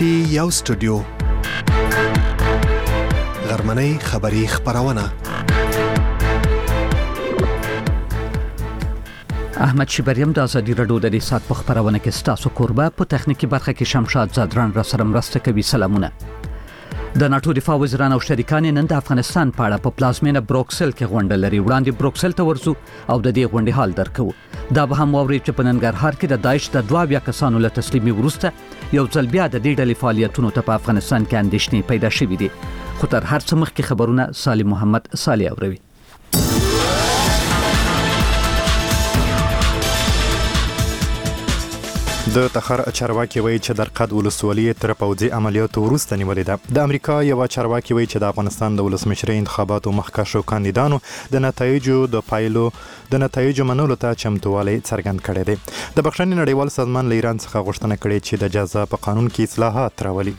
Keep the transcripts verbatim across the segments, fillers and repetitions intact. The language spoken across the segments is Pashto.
پټي یو سټوډیو غرمنۍ خبری خبرونه. احمد شبریم د ازادي رادیو د ریسات په خبرونه کې ستاسو قربا په تخنیکی برخه کې شمشاد زادران را سره مرسته کوي. سلامونه. د ناتو دفاع وزیران او شریکان نن د افغانستان په اړه په پلازمینه بروکسل کې غونډه لري. وړاندې بروکسل ته ورځو او د دې غونډې حال درکو. دا به هم ووري چې په ننګرهار کې د داعش د دوه بیا کسانو له تسلیمي وروسته یو ځل بیا د دې ډلې فعالیتونو ته په افغانستان کې اندېښنې پیدا شوې دي. خو تر هر څه مخکې خبرونه سالم محمد صالح اوروي. د تخار چارواکي وایي چې د قد ولسوالۍ تر پوځي عملیاتو وروسته نیولې ده. د امریکا یو چارواکي وایي چې د افغانستان د ولسمشرۍ انتخاباتو مخکښو کاندیدانو د نتایجو د پایلو د نتایجو منلو ته چمتووالی څرګند کړی دی. د بخښنې نړیوال سازمان له ایران څخه غوښتنه کړې چې د جزا په قانون کې اصلاحات راولي.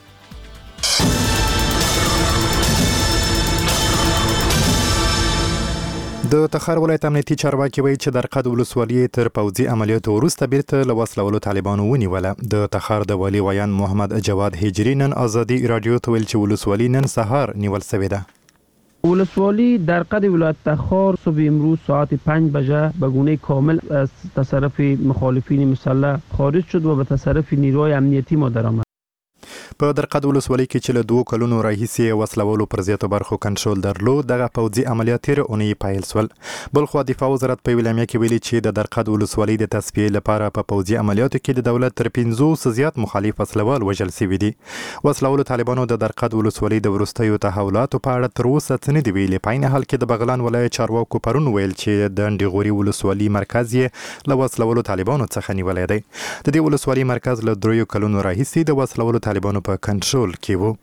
د تخار ولایت امنیتي چارواکي وایي چې د قد ولسوالۍ تر پوځي عملیاتو وروسته بیرته له وسلوالو طالبانو ونیوله. د تخار د والي ویان محمد جواد هجری نن ازادي رادیو ته ویل چې ولسوالۍ نن سهار نیول شوې ده. ولسوالی در قد ولایت تخار صبح امروز ساعت پنج بجه به گونه کامل از تصرف مخالفین مسلح خارج شد و به تصرف نیروهای امنیتی ما درآمد. په درقد ولسوالۍ کې چې له دوه کلونو راهیسې وسلوالو پر زیاتو برخو کنټرول درلود، دغه پوځي عملیات تېره اونۍ پیل شول. بلخوا دفاع وزارت په اعلامیه کې ویلي چې د درقد ولسوالۍ د تصفیې لپاره په پوځي عملیاتو کې د دولت تر پنځوس زیات مخالف وسلوال وژل شوي دي. وسلوالو طالبانو د درقد ولسوالۍ د وروستیو تحولاتو په اړه تر اوسه څه نه دي ویلي. په عین حال کې د بغلان ولایت چارواکو پرون ویل چې د ډنډیغوري ولسوالۍ مرکز یې له وسلوالو طالبانو څخه نیولی دی. د دې ولسوالۍ مرکز له دریو کلونو راهیسې د وسلوالو طالبانو په کنټرول کې وو.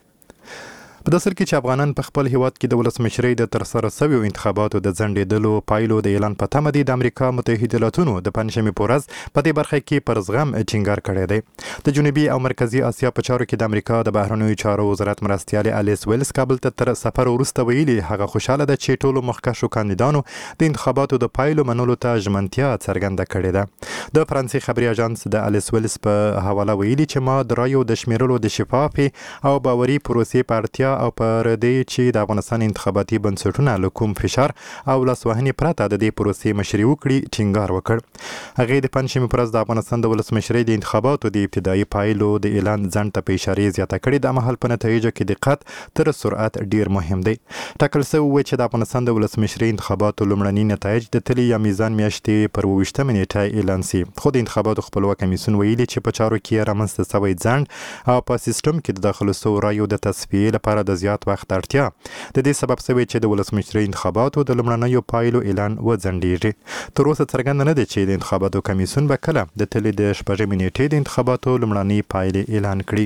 په داسر کې چې افغانان په خپل هیواد کې د ولسمشرۍ د ترسره شویو انتخاباتو د ځنډېدلو پایلو د اعلان په تمه دي، د امریکا متحده ایالاتونو د پنجشنبې په ورځ په دې برخه کې پر زغم ټینګار کړی دی. د جنوبي او مرکزي اسیا په چارو کې د امریکا د بهرنیو چارو وزارت مرستیال الیس ویلز کابل ته تر سفر وروسته ویلي هغه خوشاله ده چې ټولو مخکښو کاندیدانو د انتخاباتو د پایلو منلو ته ژمنتیا څرګنده کړې ده. د فرانسې خبري اژانس د الیس ویلز په حواله ویلي چې ما د رایو د شمیرلو د شفافې او باوري پروسې په اړتیا او پر دې چې د افغانستان انتخاباتي بنسټونه له کوم فشار او لاسوهنې پرته د دې پروسې مشري وکړي ټینګار وکړ. هغې د پنجشنبې په ورځ د افغانستان د ولسمشرۍ د انتخاباتو د ابتدایي پایلو د اعلان ځنډ ته په اشارې زیاته کړې. د مهال په نتایجو کې دقت تر سرعت ډیر مهم دی. ټاکل شوی و چې د افغانستان د ولسمشرۍ انتخاباتو لومړني نتایج د تلې یا میزان میاشتې پر اوویشتمه نیټه اعلان شي. خو د انتخاباتو خپلواک کمیسیون ویلي چې په چارو کې رامنځته شوی ځنډ او په سیستم کې د داخلو شویو رایو د تصفیې لپاره د زیات وخت اړتیا د دې سبب شوی چې د ولسمشرۍ انتخاباتو د لومړنیو پایلو اعلان وځنډیږي. تر اوسه څرګنده نه ده چې د انتخاباتو کمیسیون به کله د تلې د شپږمې نیټې د انتخاباتو لومړنۍ پایلې اعلان کړي.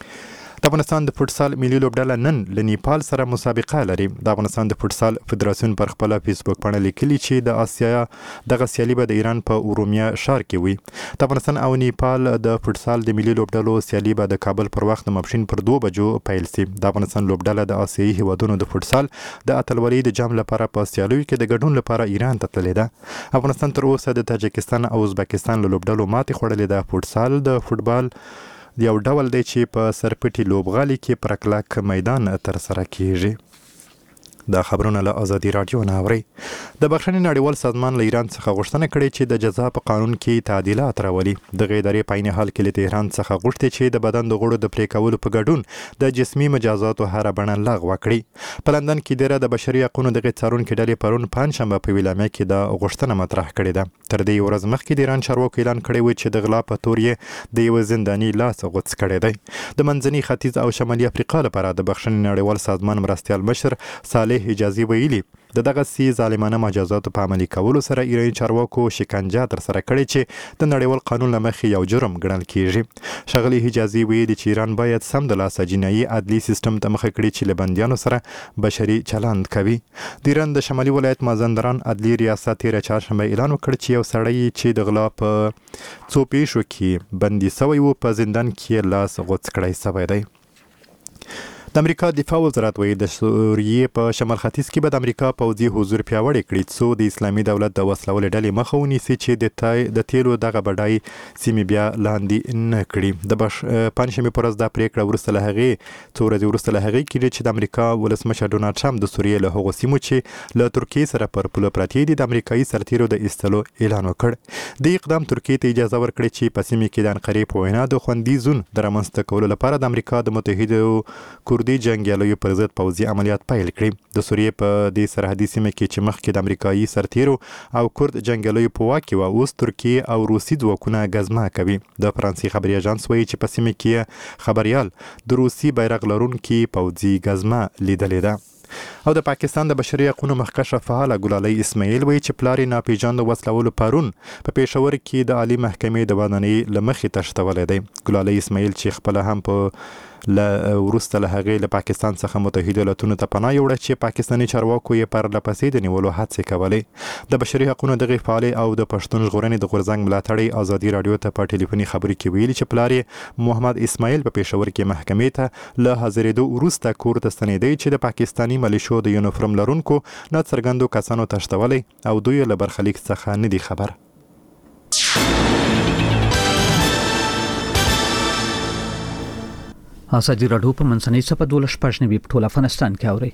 د افغانستان د فوټسال ملي لوبډله نن له نیپال سره مسابقه لري. د افغانستان د فوټسال فدراسیون پر خپل فیسبوک باندې لیکلي چې د آسیا دغه سیالي به د ایران په اورومیا ښار کې وي. د افغانستان او نیپال د فوټسال د ملي لوبډلو سیالي به د کابل پر وخت د ماپښین پر دوه بجو پیل شي. د افغانستان لوبډله د آسیایي هیوادونو د فوټسال د اتلولۍ د جام لپاره په سیالیو کې د ګډون لپاره ایران ته تللې ده. افغانستان تر اوسه د تاجکستان او ازبکستان له لوبډلو ماتې خوړلې ده. فوټسال د فوټبال یو ډول دی چې په سرپټي لوبغالي کې پر کلک میدان تر سره کیږي. دا خبرونه له ازادي رادیو نه اوري. د بخښنې نړیوال سازمان له ایران څخه غوښتنه کړې چې د جزا په قانون کې تعدیلات راولي. د ادارې په عین حال کې له تهران څخه غوښتي چې د بدن د غړو د پرې کولو په ګډون د جسمي مجازاتو هر بڼه لغوه کړي. په لندن کې د د بشري حقوقو د څارونکو ډلې پرون پنځشنبه په اعلامیه کې دا غوښتنه مطرح کړې ده. تر دې ورځ مخکې د ایران چارواکو اعلان کړی و چې د غلا په تور یې د یو زنداني لاس غوڅ کړی دی. د منځني ختیځ او شمالي افریقا لپاره د بخښنې نړیوال سازمان مرستیال مشر صالح حجازي ویلي د دغه سي ظالمانه مجازاتو په عملي کولو سره ایراني چارواکو شکنجه تر سره کړې چې د نړیوال قانون له مخې یو جرم ګڼل کیږي. ښاغلي حجازي ویلي چې ایران باید سمدلاسه جنایي عدلي سیستم ته مخه کړي چې له بندیانو سره بشري چلند کوي. د ایران د شمالي ولایت مازندران عدلي ریاست تېره چهارشنبه اعلان وکړ چې یو سړی چې د غلا په څو پیښو کې بندي شوی و په زندان کې لاس غوڅ کړی شوی دی. د امریکا دفاع وزارت وایي د سوریې په شمال ختیځ کې به د امریکا پوځي حضور پیاوړی کړي څو د اسلامي دولت د وسلوالې ډلې مخه ونیسي چې د تای د تیلو دغه بډای سیمې بیا لاندې نه کړي. د پنځشنبې پر ورځ دا پریکړه وروسته له هغې څو ورځې وروسته له هغې کېږي چې د امریکا ولسمشر ډونالډ ټرمپ د سوریې له هغو سیمو چې له ترکیې سره پر پوله پرتې دي د امریکایي سرتیرو د ایستلو اعلان وکړ. د اقدام ترکیې ته اجازه ورکړي چې په سیمه کې د انقرې په وینا د خوندي زون د رامنځته کولو لپاره د امریکا د متحدو کوردي جنګیالیو پر ضد پوځي عملیات پیل کړي. د سوریې په دې سرحدي سیمه کې چې مخکې د امریکایي سرتیرو او کورد جنګیالیو په واک کې و اوس ترکیې او روسي ځواکونه غزما کوي. د فرانسې خبري اژانس وایي چې په سیمه کې خبريال د روسي بیرغ لرونکي پوځي غزما لیدلې ده. او د پاکستان د بشري حقوقو مخکښه فعال ګلالۍ اسماعیل وایي چې پلار یې ناپېژاندو وسلوالو پرون په پېښور کې د عالی محکمې د ودانۍ له مخې تښتولی دی. ګلالۍ اسماعیل چې خپله هم په له وروسته له هغې له پاکستان څخه متحده ایالاتونو ته پناه یوړه چې پاکستاني چارواکو یې پرله پسې د نیولو هڅې کولې. د بشري حقوقو دغې فعالې او د پښتون ژغورنې د غورځنګ ملاتړی ازادي راډیو ته په ټلیفوني خبرې کې ویلي چې پلار یې محمد اسماعیل په پېښور کې محکمې ته له حاضرېدو وروسته کور ته ستنېدی چې د پاکستاني ملیشو د یونیفورم لرونکو ناڅرګندو کسانو تښتولی او دوی له برخلیک څخه نه دي خبر. ازادي راډیو په منځنۍ صفحه دولس شپږ نوي په ټول افغانستان کې اوري.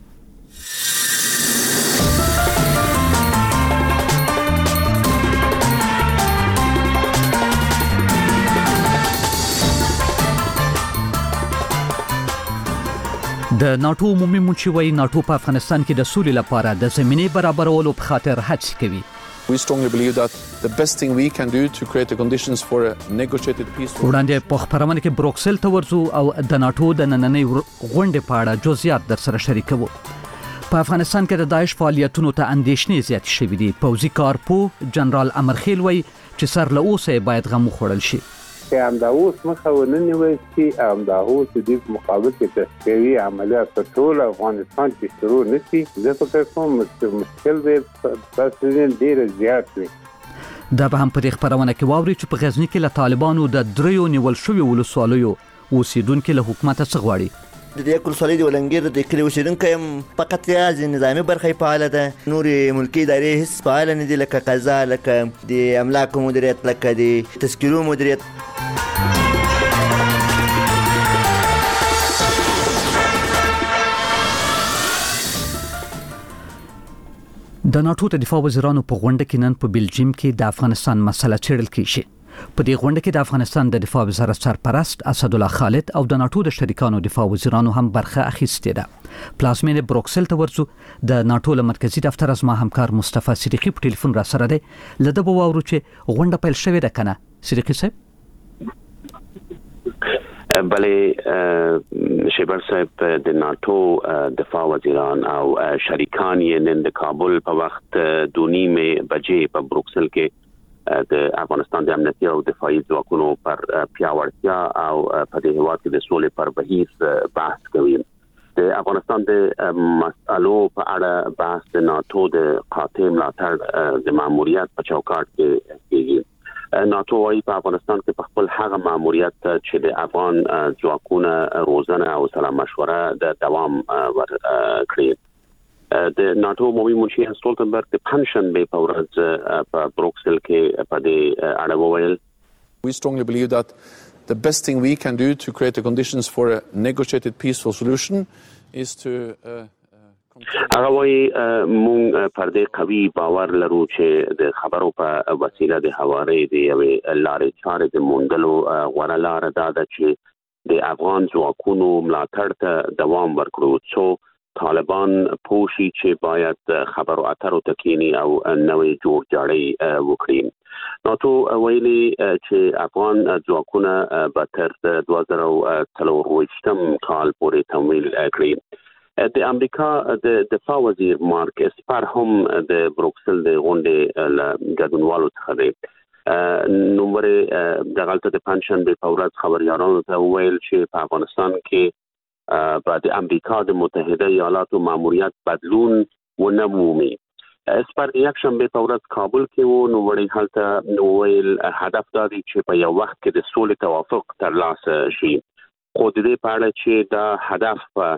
د ناتو عمومي منشي وایي ناتو په افغانستان کې د سولې لپاره د زمینې برابرولو په خاطر هڅې کوي. We strongly believe that the best thing we can do to create the conditions for a negotiated peace. وړاندې په خبرونه کې بروکسل ته ورځو او د ناتو د نننۍ غونډې په اړه جزئیات در سره شریکوو. په افغانستان کې د داعش فعالیتونو ته اندېښنې زیاتې شوې دي. پوځي کارپو جنرال امرخیل وایي چې سر له اوسه باید غم وخوړل شي. که هم دا اوس مخه ونه نیول شي هم دا اوس د دې مقابل کې تشکیلي عملیات په ټول افغانستان کې شروع نشي زه فکر کوم مشکل به بس ډېر زیات وي. دا به هم په دې خبرونه کې واوري چې په غزني کې له طالبانو د دریو نیول شویو ولسوالیو اوسیدونکو له حکومت څخه غواړي. د دې کلسالي د ولنګیر د کلی اوسیدونکو هم فقط یوازې نظامي برخه فعاله ده. نورې ملکي ادارې هیڅ فعاله نه دي لکه قضا لکه د املاکو مدیریت لکه د تذکیرو مدیریت. د ناتو د دفاع وزیرانو په غونډه کې نن په بلجیم کې د افغانستان مسله څېړل کیږي. په دې غونډه کې د افغانستان د دفاع وزارت سرپرست اسدالله خالد او د ناتو د شریکانو دفاع وزیرانو هم برخه اخیستې ده. پلازمینې بروکسل ته ورځو د ناتو له مرکزي دفتر از ما همکار مصطفی صدیقی په ټلیفون را سره دی. له ده به واورو چې غونډه پیل شوې ده کنه صدیقی صاحب؟ بله شیبر صاحب د ناتو دفاع وزیران او شریکان یې نن د کابل په وخت دو نیمې بجې په بروکسل کې د افغانستان د امنیتي او دفاعي ځواکونو پر پیاوړتیا او په دې هیواد کې د سولې پر بهیر بحث کوي. د افغانستان د مسالو په اړه بحث د ناتو د قاطع ملاتړ د ماموریت په چوکاټ کې کېږي. ناتو وايي په افغانستان کې په خپل هغه ماموریت چې د افغان ځواکونو روزنه او سلا مشوره د دوام ورکړي. د ناتو عمومي منشي ستولتنبرګ د پنځشنبې په ورځ په بروکسل کې په دې اړه وویل. We strongly believe that the best thing we can do to create the conditions for a negotiated peaceful solution is to uh, هغه وایي مونږ پر دې قوي باور لرو چې د خبرو په وسیله د هوارې د یوې لارې چارې د موندلو غوره لاره دا ده چې د افغان ځواکونو ملاتړ ته دوام ورکړو څو طالبان پوه شي چې باید خبرو اترو ته کینی او نوې جوړجاړی وکړي. ناتو ویلي چې افغان ځواکونه به تر دوه زره څلور اویشتم کال پورې تمویل کړي. د امریکا د دفاع وزیر مارک اسپر هم د بروکسل د غونډې له ګډونوالو څخه دی. نوموړی دغلته د پنځشنبې په ورځ خبریالانو ته وویل چې په افغانستان کې به د امریکا د متحده ایالاتو ماموریت بدلون ونه مومي. اسپر یک شنبه په ورځ کابل کې و. نوموړی هلته وویل هدف دا دی چې په یو وخت کې د سولې توافق ترلاسه شي. خو د دې په اړه چې دا هدف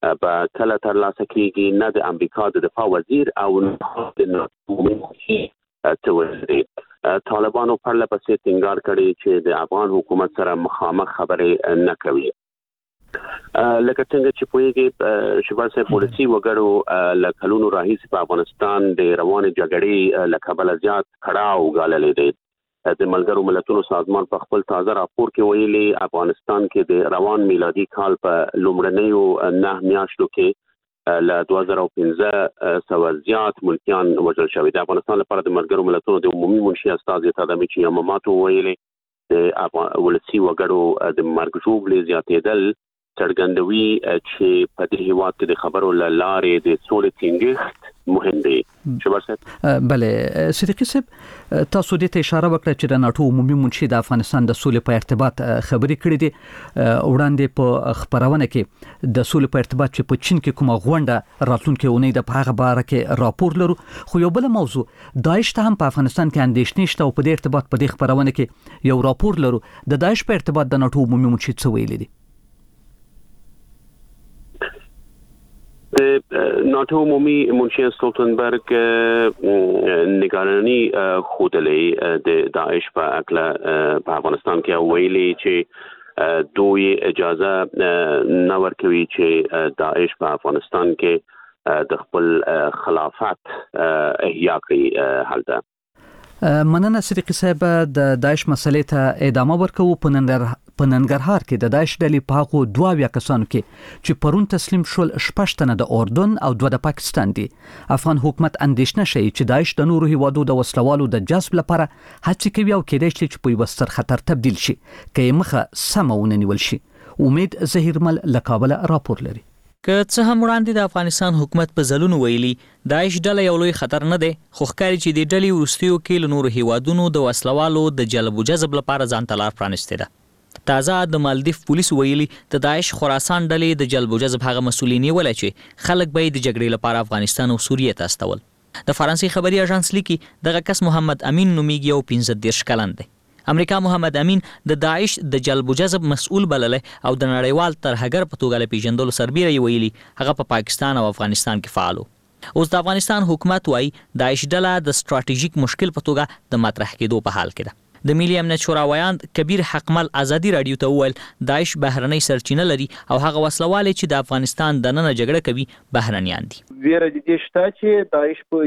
په کله ترلاسه کیږي نه د امریکا د دفاع وزیر او نه د ناتو توزیع. طالبانو پر لپسې ټینګار کړی چې د افغان حکومت سره مخامخ خبرې نه کوي. لکه څنګه چې پوهیږي شباب صاحب پولیسي وګړو لکلونو راهیسې په افغانستان د روانې جګړې لکبل زیات کړهو غاللې دي. د ملګرو ملتونو سازمان په خپل تازه راپور کې ویلي افغانستان کې د روان میلادي کال په لومړنیو نه میاشتو کې له دوه زره پنځه سوه زیات ملکیان وژل شوي. د افغانستان لپاره د ملګرو ملتونو د عمومي منشي استازي تدامي یاماماتو ویلي د ولسي وګړو د مرګ ژوبلې زیاتېدل څرګندوي چې په دې هیواد کې د خبرو لارې د سولې ټینګښت مهم دی. شباب صاحب بله صدیقي صاحب تاسو دې ته اشاره وکړه چې د ناتو عمومي منشي د افغانستان د سولې په ارتباط خبرې کړې دي. وړاندې په خبرونه کې د سولې په ارتباط چې په چین کې کومه غونډه راتلونکي اونۍ د هغه باره کې راپور لرو. خو یو بل موضوع داعش ته هم په افغانستان کې اندېښنې شته او په دې ارتباط په دې خبرونه کې یو راپور لرو. د داعش په ارتباط د ناتو عمومي منشي څه ویلي دي؟ د ناتو عمومي منشي ستولتنبرګ نگرانی خودلې د داعش په اکله په افغانستان کې ویلي چې دوی اجازه نه ورکوي چې داعش په افغانستان کې د خپل خلافت احیا کړي. هلته مننه صدیقي صاحب. د داعش مسلې ته ادامه ورکوو. په ننګرهار کې د داعش ډلې په هغو دوه اویا کسانو کې چې پرون تسلیم شول شپږ تنه د اردن او دوه د پاکستان دي. افغان حکومت اندېښنه شي چې داعش د نورو هیوادو د وسلوالو د جذب لپاره هڅې کوي او کېدای شي چې په یو ستر خطر تبدیل شي که یې مخه سمه ونه نیول شي. امید زهیرمل له کابل راپور لري. که څه هم وړاندې د افغانستان حکومت په ځلونو ویلي داعش ډله یو لوی خطر نه دی، خو ښکاري چې د ډلې وروستیو کې له نورو هیوادونو د وسلوالو د جلب و جذب لپاره ځان ته لار پرانستې ده. تازه د مالدیف پولیس ویلي د داعش خراسان ډلې د جلب و جذب هغه مسؤلین نیولای چې خلک به د جګړې لپاره افغانستان او سوریې ته استول. د فرانسې خبري اژانس لیکي دغه کس محمد امین نومیږي او پنځه دېرش کلن دی. امریکا محمد امین د داعش د جلب و جذب مسؤل بللی او د نړیوال ترهګر په توګه له پیژندلو سربیره ویلي هغه په پاکستان او افغانستان کې فعال و. اوس د افغانستان حکومت وايي داعش ډله د ستراتیژیک مشکل په توګه د مطرح کېدو په حال کې ده. د ملي امنیت شورا ویاند کبیر حقمل ازادي رادیو ته وویل داعش بهرنۍ سرچینه لري او هغه وسلوالې چې د افغانستان دننه جګړه کوي بهرنیان دي. ویره د دې شته چې داعش په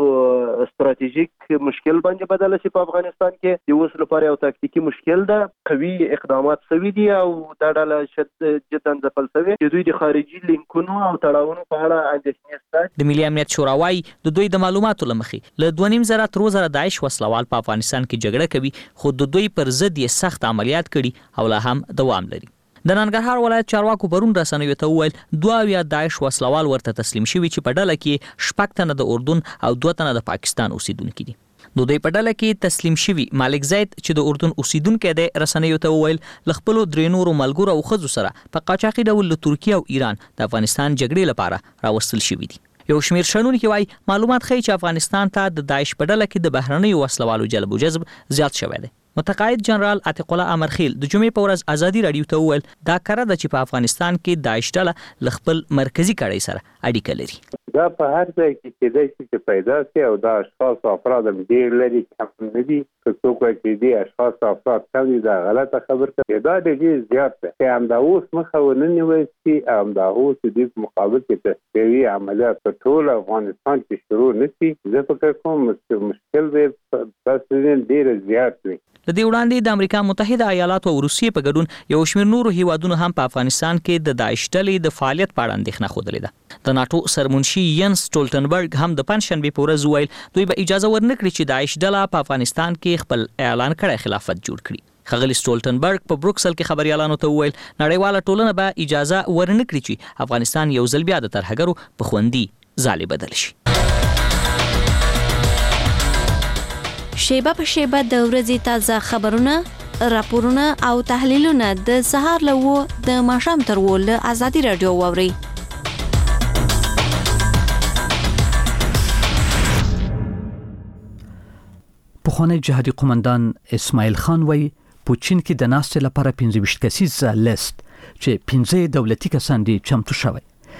یو ستراتیژیک مشکل باندې بدل شي په افغانستان کې د اوس لپاره یو تاکتیکي مشکل ده. قوي اقدامات شوي دي او دا ډله شد جدا ځپل شوې چې دوی د خارجي لینکونو او تړاوونو په اړه اندېښنې شته. د ملي امنیت شورا وايي د دوی د معلوماتو له مخې له دوه نیم زره تر زره داعش وسلوال په افغانستان کې جګړه کوي، خو د دوی پر ضد یې سخت عملیات کړي او لا هم دوام لري. د ننګرهار ولایت چارواکو پرون رسنیو ته وویل دوه اویا داعش وسلوال ورته تسلیم شوي چې په ډله کې شپږ تنه د اردن او دوه تنه د پاکستان اوسیدونکي دي. د دوی په ډله کې تسلیم شوي مالک زید چې د اردن اوسیدونکی دی رسنیو ته وویل له خپلو درې نورو ملګرو او ښځو سره په قاچاقي ډول له ترکیه او ایران د افغانستان جګړې لپاره راوستل شوي دي. یو شمیر شنونکي وايي معلومات ښیي چې افغانستان ته د داعش په ډله کې د بهرنیو وسلوالو جلب و جذب زیات شوی دی. متقاعد جنرال عتیق الله امرخیل د جمعې په ورځ ازادي رادیو ته وویل دا کړه ده چې په افغانستان کې داعش ډله له خپل مرکزي کړۍ سره اړیکه لري. دا په هر ځای کې کېدای شي چې پیدا شي او دا اشخاص او افراد هم ډېر لري کم نه دي. که څوک وایي چې دې اشخاص او افراد کم دي دا غلطه خبره ده. دا ډېر زیات ده چې همدا اوس مخه ونه نیول شي، همدا اوس د دې په مقابل کې تشکیلي عملیات په ټول افغانستان کې شروع نه شي. زه فکر کوم مشکل به بس ډېر زیات وي. د دې وړاندې د امریکا متحده ایالاتو او روسیې په ګډون یو شمېر نورو هیوادونو هم په افغانستان کې د داعش ډلې د فعالیت په اړه اندېښنه ښودلې ده. د ناټو سرمنشي ینس سټولټنبرګ هم د پنجشنبې په ورځ وویل دوی به اجازه ورنه کړي چې داعش ډله په افغانستان کې خپل اعلان کړی خلافت جوړ کړي. ښاغلي سټولټنبرګ په بروکسل کې خبريالانو ته وویل نړیواله ټولنه به اجازه ورنه کړي چې افغانستان یو ځل بیا د ترهګرو په خوندي ځالې بدل شي. شیبه په شیبه د ورځې تازه خبرونه، راپورونه او تحلیلونه د سهار له و د ماښام تر و له ازادي رادیو واورئ. پخوانی جهادي قومندان اسماعیل خان وایي په چین کې د ناستې لپاره پنځه ویشت کسیز لیست چې پنځه دولتي کسان دي چمتو شوی.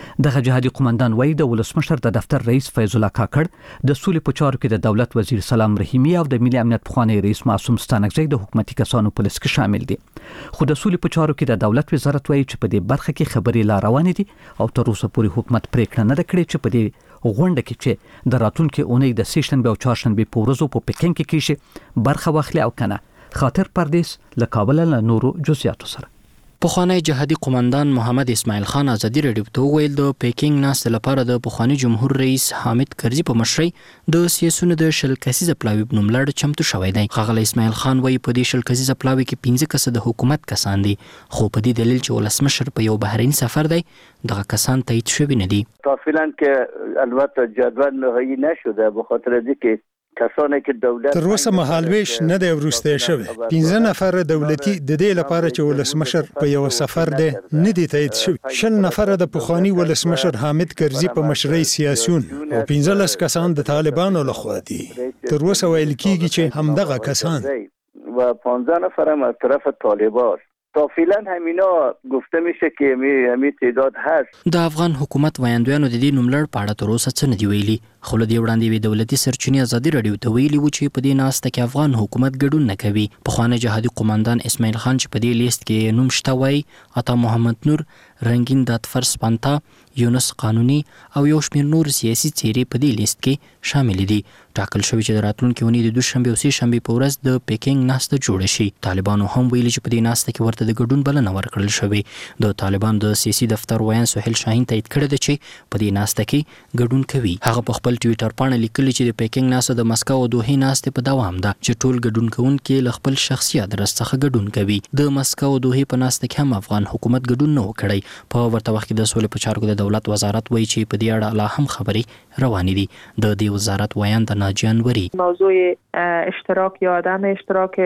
دغه جهادي قومندان وایي د ولسمشر د دفتر رئیس فیض الله کاکړ د سولې په چارو کې د دولت وزیر سلام رحیمی او د ملي امنیت پخوانی رئیس معصوم ستانکزی د حکومتي کسانو په لیست کې شامل دي. خو د سولې په چارو کې د دولت وزارت وایي چې په دې برخه کې خبرې لا روانې دي او تر اوسه پورې حکومت پریکړه نه ده کړې چې په دې غونډه کې چې د راتلونکي اونۍ د سه شنبه او چهارشنبه په ورځو په پکین کې کیږي برخه واخلي او کنه. خاطر پردیس له کابل له نورو جزئیاتو سره. پخوانی جهادي قومندان محمد اسماعیل خان ازادي رادیو ته ویل د پیکینګ ناست لپاره د پخوانی جمهور رئیس حامد کرزي په مشرۍ د سیاسونو د شل کسیزه پلاوی بنوملړ چمتو شوی دی. ښاغلی اسماعیل خان وایي په دې شل کسیزه پلاوی کې پنځه کسه د حکومت کسان دي، خو په دې دلیل چې ولسمشر په یو بهرین سفر دی دغه کسان تایید شوي نه دي. تافیلا که البته جدول نهایی نشده به خاطر اینکه کسانی که دولت تر اوسه مهالویش نه دی ورسته شوی. پنځه نفر دولتي د دې لپاره چې ولسمشر په یو سفر دی نه دی تایید شوی. شل نفر د پخوانی ولسمشر حامد کرزي په مشرۍ سیاسيون او پنځه لس کسان د طالبانو لخوا دي. تر اوسه ویل کیږي چې همدغه کسان و پانزده نفر هم از طرف طالبان. تا فعلا همینا گفته میشه که همین تعداد هست. د افغان حکومت وایندویانو د دې نوملړ په اړه تر اوسه څه نه دی ویلي، خو له دې وړاندې وی دولتي سرچینې ازادي رادیو ته ویلي و چې په دې ناسته کې افغان حکومت ګډون نه کوي. پخوانی جهادي قومندان اسماعیل خان چې په دې لیست کې نوم شته وایي عطا محمد نور، رنگین داتفر سپانتا، یونس قانوني او یو شمېر نور سیاسي څېرې په دې لیست کې شامل دي. ټاکل شوی چې د راتلونکي اونۍ د دوشنبه او سه شنبه په ورځ د پیکینګ ناسته جوړه شي. طالبانو هم ویلي چې په دې ناسته کې ورته د ګډون بلنه ورکړل شوې. د طالبان د سیاسي دفتر ویان سهیل شاهین تایید کړی دی چې په دې ناسته کې ګډون کوي. هغه په خپل ټویټر باندې لیکلي چې د پیکینګ ناسته د مسکو او دوحې ناسته په دوام ده چې ټول ګډون کوونکي له خپل شخصي ادرس څخه ګډون کوي. د مسکو او دوحې په ناسته کې هم افغان حکومت ګډون نه وکړي. په ورته وخت کې د سولې په چارو کې د دولت وزارت وایي چې په دې اړه لا هم خبرې روانې دي. د دې وزارت ویان د ناجیان وری موضوع اشتراک یا عدم اشتراک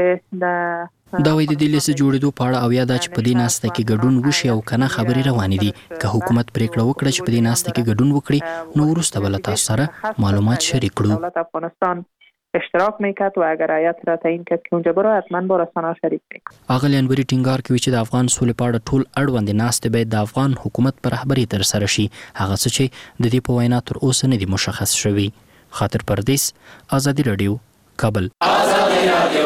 د دا وایي د دې لیست جوړېدو په اړه او یا دا چې په دې ناسته کې ګډون وشي او کنه خبرې روانې دي. که حکومت پریکړه وکړي چې په دې ناسته کې ګډون وکړي نو وروسته به له تاسو سره معلومات شریک کړو. دولت افغانستان اشتراک میکرد و اگر هیئت را تعیین کرد که اونجا برای حتما با رسانه‌ها شریک میکنه. اغلی انوری ټینګار کوي چې د افغان سولې په اړه ټول اړوند ناستې باید د افغان حکومت پر رهبرۍ تر سره شي. هغه څه چې د دې په وینا تر اوسه نه دي مشخص شوي. خاطر پردیس، ازادي رادیو، کابل. ازادي رادیو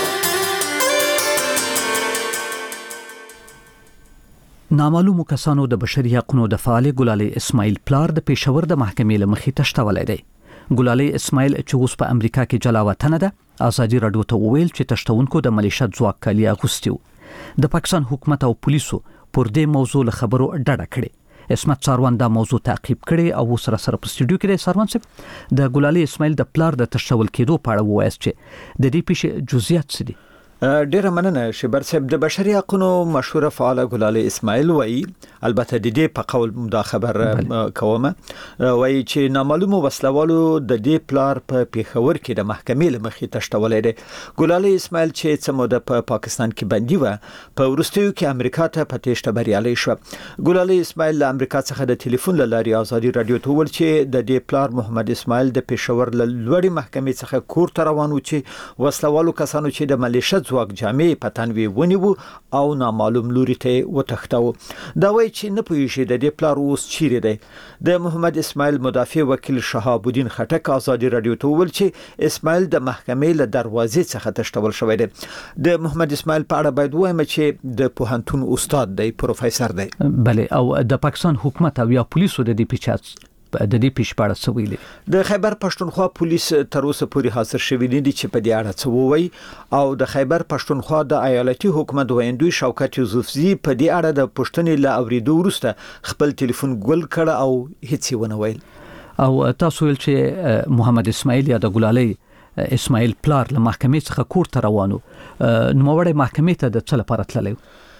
نامعلومو کسانو د بشري حقوقو د فعال ګلالي اسماعیل پلار د پېښور د محکمې له مخې تښتولای دی. ګلالي اسماعیل چې اوس په امریکا کې جلا وطن ده ازادي رادیو ته وویل چې تښتونکو د ملیشت ځواک کالي اغوستي وو. د پاکستان حکومت او پولیسو پر دې موضوع له خبرو ډډه کړې. اسمت ساروان دا موضوع تعقیب کړي او سره سره په سټوډیو کې د ساروان صاحب د ګلالي اسماعیل د پلار د تښتول کېدو په اړه ووایي چې د دې پیښې جزئیات څه دي. ډیره مننه شبر صاحب. د بشري حقوقو مشهور فعال ګلالي اسماعیل وایي، البته د دې په قول دا خبر کومه، وایي چې نامعلومو وسلوالو د دې پلار په پیښور کې د محکمې له مخې تښتولای دی. ګلالي اسماعیل چې څه موده په پاکستان کې بندي و په وروستیو کې امریکا ته په تېښته بریالۍ شو. ګلالي اسماعیل له امریکا څخه د ټلیفون له لارې ازادي رادیو ته وویل چې د دې پلار محمد اسماعیل د پېښور له لوړې محکمې څخه کور ته روان و چې وسلوالو کسانو چې د ملیشت ځواک جامې په تن وی ونیو او نامعلوم لوري ته وتښتاو. دا وایي چې نه پوهیږي د دې پلار اوس چیرې دی. د محمد اسماعیل مدافع وکیل شهاب الدین خټک ازادي رادیو ته وویل چې اسماعیل د محکمې له دروازې څخه تښتول شوی دی. د محمد اسماعیل په اړه باید وایم چې د پوهنتون استاد دی، پروفیسور دی. بله، او د پاکستان حکومت او یا پولیسو د دې پیچات د دې پیښې په اړه څه ویلي؟ د خیبر پښتونخوا پولیس تر اوسه پورې حاضر شوي نه دي چې په دې اړه څه ووایي، او د خیبر پښتونخوا د ایالتي حکومت ویندوی شوکت یوسفزي په دې اړه د پوښتنې له اورېدو وروسته خپل ټلیفون ګل کړ او هیڅ ونه ویل. او تاسو ویل چې محمد اسماعیل یا د ګلالي اسماعیل پلار له محکمې څخه کور ته روانو، نوموړی محکمې ته د څه لپاره تللی؟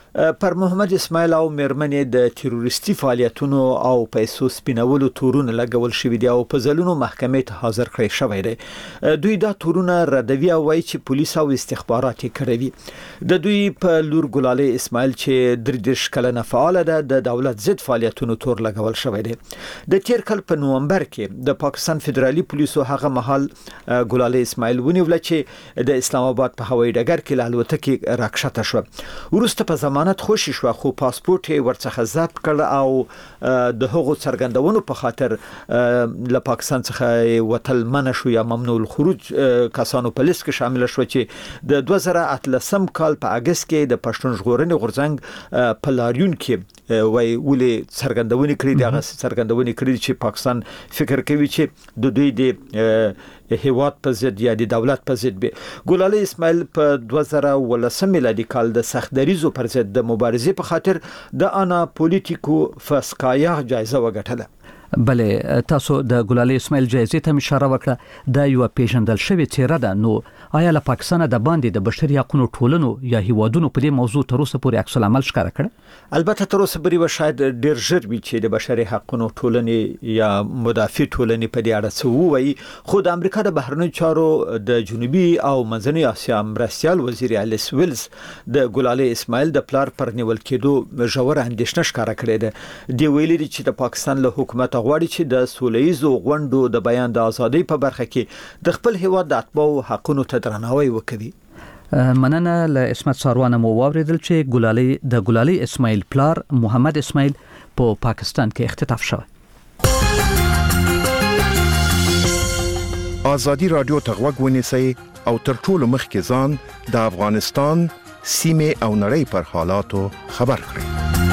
پر محمد اسماعیل او میرمنې د تروریستي فعالیتونو او پیسو سپینولو تورونه لګول شوي دي او په ځلونو محکمې ته حاضر کړی شوی دی. دوی دا تورونه ردوي او وایي چې پولیس او استخبارات یې کړی دي. د دوی په لور ګلالي اسماعیل چې درې دېرش کلنه فعاله ده د دولت ضد فعالیتونو تور لګول شوی دی. د تیر کال په نومبر کې د پاکستان فدرالي پولیسو هغه مهال ګلالي اسماعیل ونیوله چې د اسلام آباد په هوایي ډګر کې له الوتکې راکښته شو. وروسته په زمان ضمانت خوشي شو خو پاسپورت یې ورڅخه ضبط کړ او د هغو څرګندونو په خاطر له پاکستان څخه وتل منع شو یا ممنوع الخروج کسانو په لیست کې شامل شو چې د دوه زره اتلسم کال په اگست کې د پښتون ژغورنې غورځنګ په لاریون کې وای ولې څرګندونې کړې دي هغه څرګندونې کړې چې پاکستان فکر کوي چې د دوی د هیواد په ضد یا د دولت په ضد به ګلالي اسماعیل په دوه زره ولسم میلادي کال د سختدریزو پر ضد د مبارزې په خاطر د انا پولیټیکو فسکایا جایزه وګټله. بله تاسو د ګلالي اسماعیل جایزې ته اشاره وکړه د یو پیژندل شوی چیرې ده نو آیا له پاکستان د باندې د بشري حقوقو ټولنو یا هیوادونو په دې موضوع تر اوسه پورې عکس العمل ښکاره کړ؟ البته تر اوسه پورې و شاید ډیر ژر وي چې د بشري حقوقو ټولنې یا مدافع ټولنې په دې اړه څه وایي خو د امریکا د بهرنیو چارو د جنوبي او منځنۍ اسیا مرستیال وزیر الیس ویلز د ګلالي اسماعیل د پلار پر نیول کېدو ژوره اندېښنه ښکاره کړې ده. دی ویلي چې د پاکستان له حکومت غواړي چې د سولهییزو غونډو د بیان د ازادۍ په برخه کې د خپل هیواد د اتباعو حقونو ته درناوی وکړي. مننه له اسمت ساروانه مو واوریدل چې ګلالي د ګلالي اسماعیل پلار محمد اسماعیل په پا پاکستان کې اختطاف شوی. ازادي رادیو ته غوږ ونیسئ او تر ټولو مخکې ځان د افغانستان سیمه او نړۍ پر حالاتو خبر کړئ.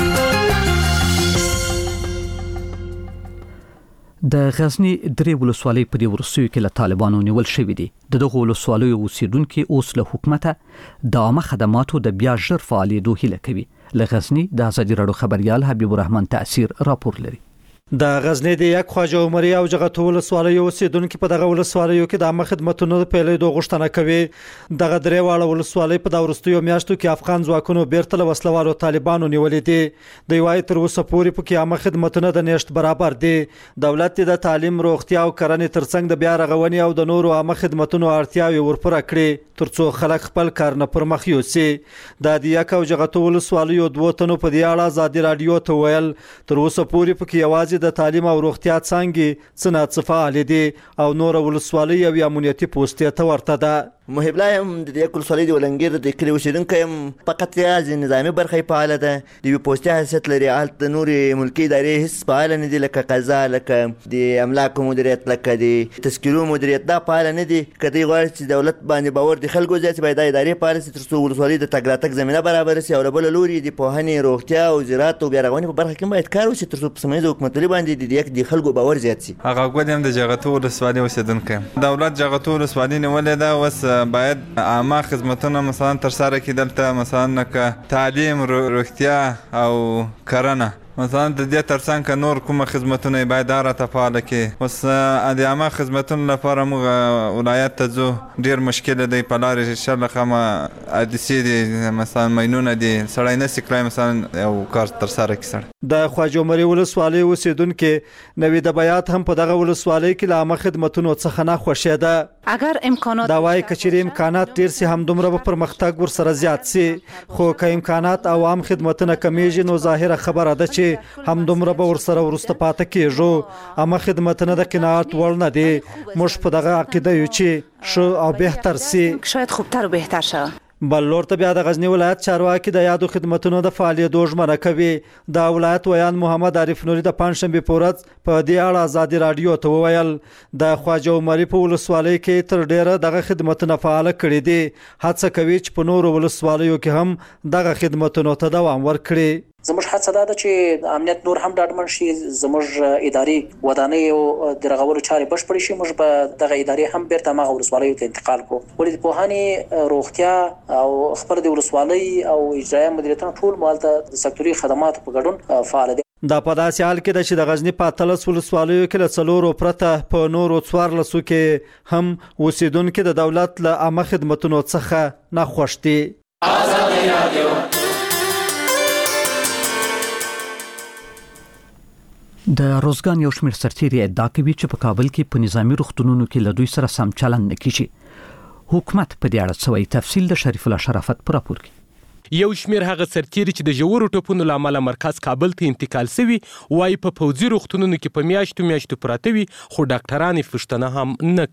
د غزنی درې ولسوالۍ په دې ورسوي کې له طالبانو نیول شوې دي. د دغه ولسوالیو اوسیدونکو اوس له حکومت د عامه خدماتو د بیا ژر فعالیدو هیله کوي. له غزنی د ازادي رادیو خبريال حبیب الرحمن تاثیر راپور لري. د غزنی د یک خواجه عمري او جغتو ولسوالیو اوسیدونکو په دغه ولسوالیو کې د عامه خدماتو د پیلېدو غوښتنه کوي. دغه درې واړه ولسوالۍ په د ورستیو میاشتو کې افغان ځواکونو بیرته له وسلوالو طالبانو نیولې دي. د یوای تر اوسه پورې په کې عامه خدماتو د نشټ برابر دي. دولت د تعلیم، روغتیا او کرنې ترڅنګ د بیا رغونې او د نورو عامه خدماتو اړتیاوې ورپوره کړي ترڅو خلک خپل کار نه پر مخ یوسي. د یک او جغتو ولسوالیو دوه تنو په دې اړه ازادي رادیو ته ویل تر اوسه پورې په کې یوازې د تعلیم او روغتیا څنګه څنګه صفاله دي او نور ولسوالۍ او امنیتي پوسټ ته ورته ده. محب الله هم د دې ولسوالۍ د ولنګیر د کلی اوسیدونکو هم فقط یوازې نظامی برخه فعال ده. د یو پوسټ حیثیت لري الته د نور ملکی ادارې هیڅ فعال نه دي لکه قضا، لکه د املاک مدیریت، لکه د تذکرو مدیریت دا فعال نه دي. کدی غواړي چې دولت باندې باور د خلکو زیات باید د ادارې فعال شي ترڅو ولسوالۍ د تګ راتګ زمينه برابر شي او بل لوري د پوهنې، روغتیا او زراعت او بیا رغونې په برخه کې باید کار وشي ترڅو په سمې حکومتولي باندې د یک د خلکو باور زیات شي. هغه ګودم د جغتو ولسوالۍ اوسیدونکو دولت جغتو ولسوالۍ نیولې ده اوس باید عامه خدمتونه مثلا تر سره کې دلته مثلا ک تعلیم، روغتیا او کرنه مثلا د دې ترڅنګ نور کومه خدمتونه باید راته فعال کړي. اوس د عامه خدمتونو لپاره موږ ولایت ته ځو ډیر مشکل دی په لارې شرخه ما حادثې دي مثلا مینونه دي سړی نه سکلای مثلا یو کار تر سره کړي. د خواجه عمري ولسوالۍ اوسیدونکو نوې د بیات هم په دغه ولسوالۍ کې له عامه خدمتونو څخه نه خوښه ده. اگر امکانات دا وایي کچېرې امکانات ډیر سي هم دومره په پرمختګ ور سره زیات سي خو که امکانات او عام خدمتونه کمیږي نو ظاهره خبره ده چې هم دومره به ورسره ورسته پاتې کېږو. عامه خدمتونه د قناعت وړ نه دي. موږ په دغه عقیده یو چې شو او بهتر سي شاید خوبتر و بهتر شه. بل لور ته بیا د غزنی ولایت چارواکي د یادو خدماتو د فعالیتو ژمنه کوي. د ولایت ویان محمد عارف نوري د پنځشنبه په ورځ په دې اړه ازادي رادیو ته وویل د خواجه عمري په ولسوالۍ کې تر ډیره دغه خدماتونه فعال کړي دي. هڅه کوي چې په نورو ولسوالیو کې هم دغه خدماتونو ته دوام ورکړي. زموږ هڅه ده چې امنیت نور هم ډاډمن شي، زموږ اداري ودانۍ او د رغولو چارې بشپړې شي. موږ به دغه ادارې هم بیرته مغه ولسوالیو ته انتقال کوو. ولې د پوهنې، روغتیا او خپل د ولسوالۍ او اجرایي مدیریتونو ټول مالته د سکتوري خدماتو په ګډون فعال دي. دا په داسې حال کې ده چې د غزنی په اتلس ولسوالیو کې له څلورو پرته په نورو څوارلسو کې هم اوسیدونکو د دولت له عامه خدمتونو څخه نه خوښ دي. ازادي رادیو د روزګان یو شمېر سرتیري ادعا کوي چې په کابل کې په نظامی روغتونونو کې له دوی سره سم چلند نه کیږي. حکومت په دې اړه څه وایي؟ تفصیل د شریف الله شرافت په راپور کې. یو شمېر هغه سرتیري چې د ژورو ټپونو له امله مرکز کابل ته انتقال شوي وایي په پوځي روغتونونو کې په میاشتو میاشتو پراته وي خو ډاکټران یې پوښتنه هم نه کوي.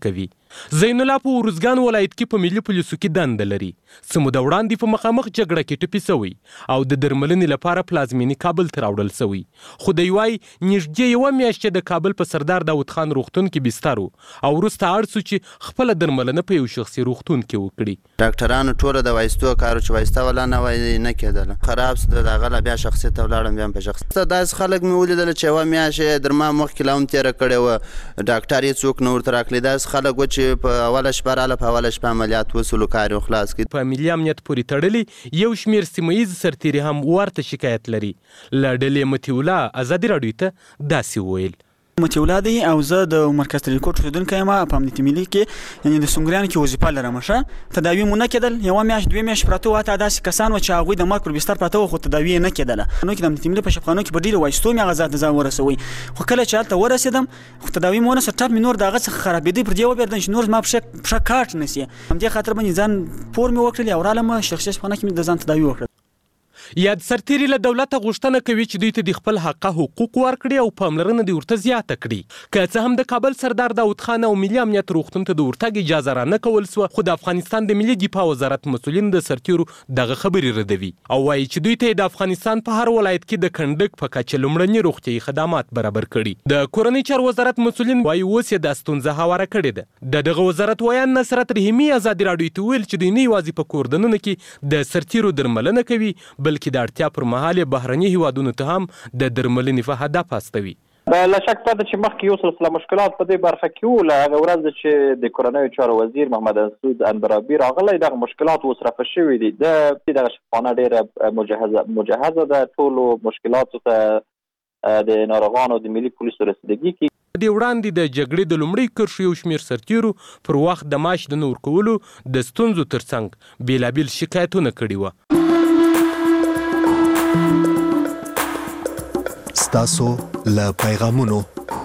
زین الله په ورزګان ولایت کې په ملي پولیسو کې دنده لري. سموده وړاندې په مخامخ جګړه کې ټپي شوی او د درملنې لپاره پلازمینی کابل ته راوړل شوی. خو دی وايي نږدې یوه میاشت د کابل په سردار داود خان روغتون کې بستر او وروسته اړ شو چې خپل درملنه په یو شخصي روغتون کې وکړي. ډاکټرانو ټول د وایستو کارو چې وایسته ولا نه وای نه کېدل. خراب ست د غلا بیا شخصي ته ولاړم بیا په شخصي داس خلک مې ولیدل چې یوه میاشت درما مخکې لاوم تیر کړی و. ډاکټر یې څوک نور تر راکلی داس خلک و چې په اوله شپه راله په اوله شپه عملیات وسلو کار خلاص کړي. په ملي امنیت پورې تړلي یو شمېر سیمه ییز سرتیري هم ورته شکایت لري. له ډلې مطیع الله ازادي راډیو ته داسې وویل. مطیع الله دی او زه د مرکز تریکوټ اوسېدونکی یم په امنیتي ملي کې یعنې د سونګریانو کې وظیفه لرم. ښه تداوي مو نه کېدل. یوه میاشت دوې میاشتې پراته وو. حتی داسې کسان وو چې هغوی د مرګ پر بستر پراته وو خو تداوي یې نه کېدله. نو کې د امنیتي ملي په شفاخانو کې په ډېرو وایستو مې هغه ذات ته ځان ورسوی. خو کله چې هلته ورسېدم خو تداوي مو ونه سه ټپ مې نور د هغه څخه خرابېدی پر دې وبېردم چې نور زما پښه پښه کاټ نه سي. همدې خاطر باندې ځان پور مې وکړلې او رالم شخصي شفاخانه کې مې د ځان تداوي وکړه. یاد سرتیري له دولته غوښتنه کوي چې دوی ته د خپل حقه حقوق ورکړي او پاملرنه دې ورته زیاته کړي. که څه هم د کابل سردار داود خان او ملي امنیت روغتون ته د ورتګ اجازه را نه کول سوه خو د افغانستان د ملي دفاع وزارت مسؤلین د سرتیرو دغه خبرې ردوي او وایي چې دوی ته د افغانستان په هر ولایت کې د کنډک په کچه لومړني روغتیایي خدمات برابر کړي. د کورنۍ چارو وزارت مسؤلین وایي اوس یې دا ستونزه هواره کړې ده. د دغه وزارت ویان نصرت رحیمي ازادي راډیو ته ویل چې دوی نه یوازې په کور دننه کې د سرتیرو درملنه کوي بلکې د اړتیا پر مهال بهرني هیوادونو ته هم د درملنې په هدف استوي. لا شک دا چې مخکې یو سلسله مشکلات په دې برخه کې وو. له هغه ورځ چې د کورنیو چارو وزیر محمد انسود اندرابي راغلی دغه مشکلات اوس رفع شوي دي. د دغه شفاخانه ډېره مجهزه مجهزه ده ټولو مشکلاتو ته د ناروغانو د ملي پولیسو رسیدګي کې. د وړاندې د جګړې د لومړۍ کرښو یو شمېر سرتیرو پر وخت د معاش د نه ورکولو د ستونزو ترڅنګ بېلابېل شکایتونه کړي وه. ستاسو له پیغامونو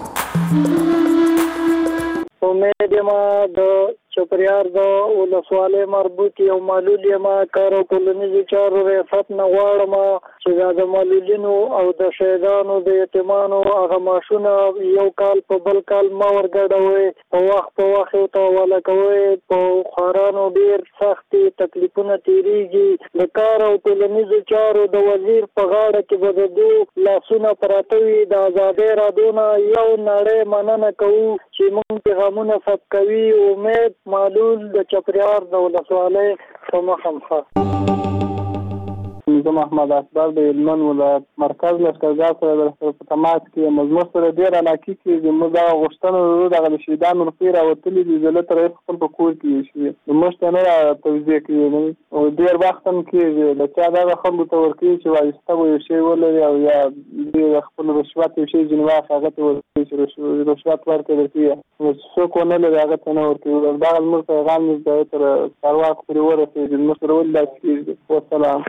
امید یم د چپریار د ولسوالۍ مربوط یو معلول یم کار او ټولنیزو چارو ریاست نه غواړم چې دا د معلولینو او د شهیدانو د یتیمانو هغه معاشونه یو کال په بل کال مه ورګډوئ. په وخت په وخت ورته حواله کوئ. په خوارانو ډېر سختې تکلیفونه تېرېږي. د کار او ټولنیزو چارو د وزیر په غاړه کې به د دې لاسونه پراته وي. د ازادۍ راډیو نه یو نړۍ مننه کوو چې موږ پیغامونه ثبت کوي. امید معلول د چپریار د ولسوالۍ په مخه مخه. زه محمد اکبر د هلمند ولایت مرکز لښکرګاه سره درسره په تماس کې یم. زموږ سره ډېر علاقې کېږي. موږ دغه غوښتنه لرو دغه د شهیدانو روپۍ راوتلي دي. زه دلته رئیس خپل په کور کې یې شوي زموږ ته نه را توضیح کوي او ډېر وخت هم کېږي. د چا دغه خلکو ته ورکوي چې وایسته به یو شی ولري او یا دوی خپل رشوت یو شی ځینې وخت هغه ته ورکوي چې رشوت ورکړل کېږي. څوک ونه لري هغه ته نه ورکوي. دغه زموږ پیغام مې تر چارواکو پورې ورسېږي. زموږ سره ولې داسې کېږي. والسلام.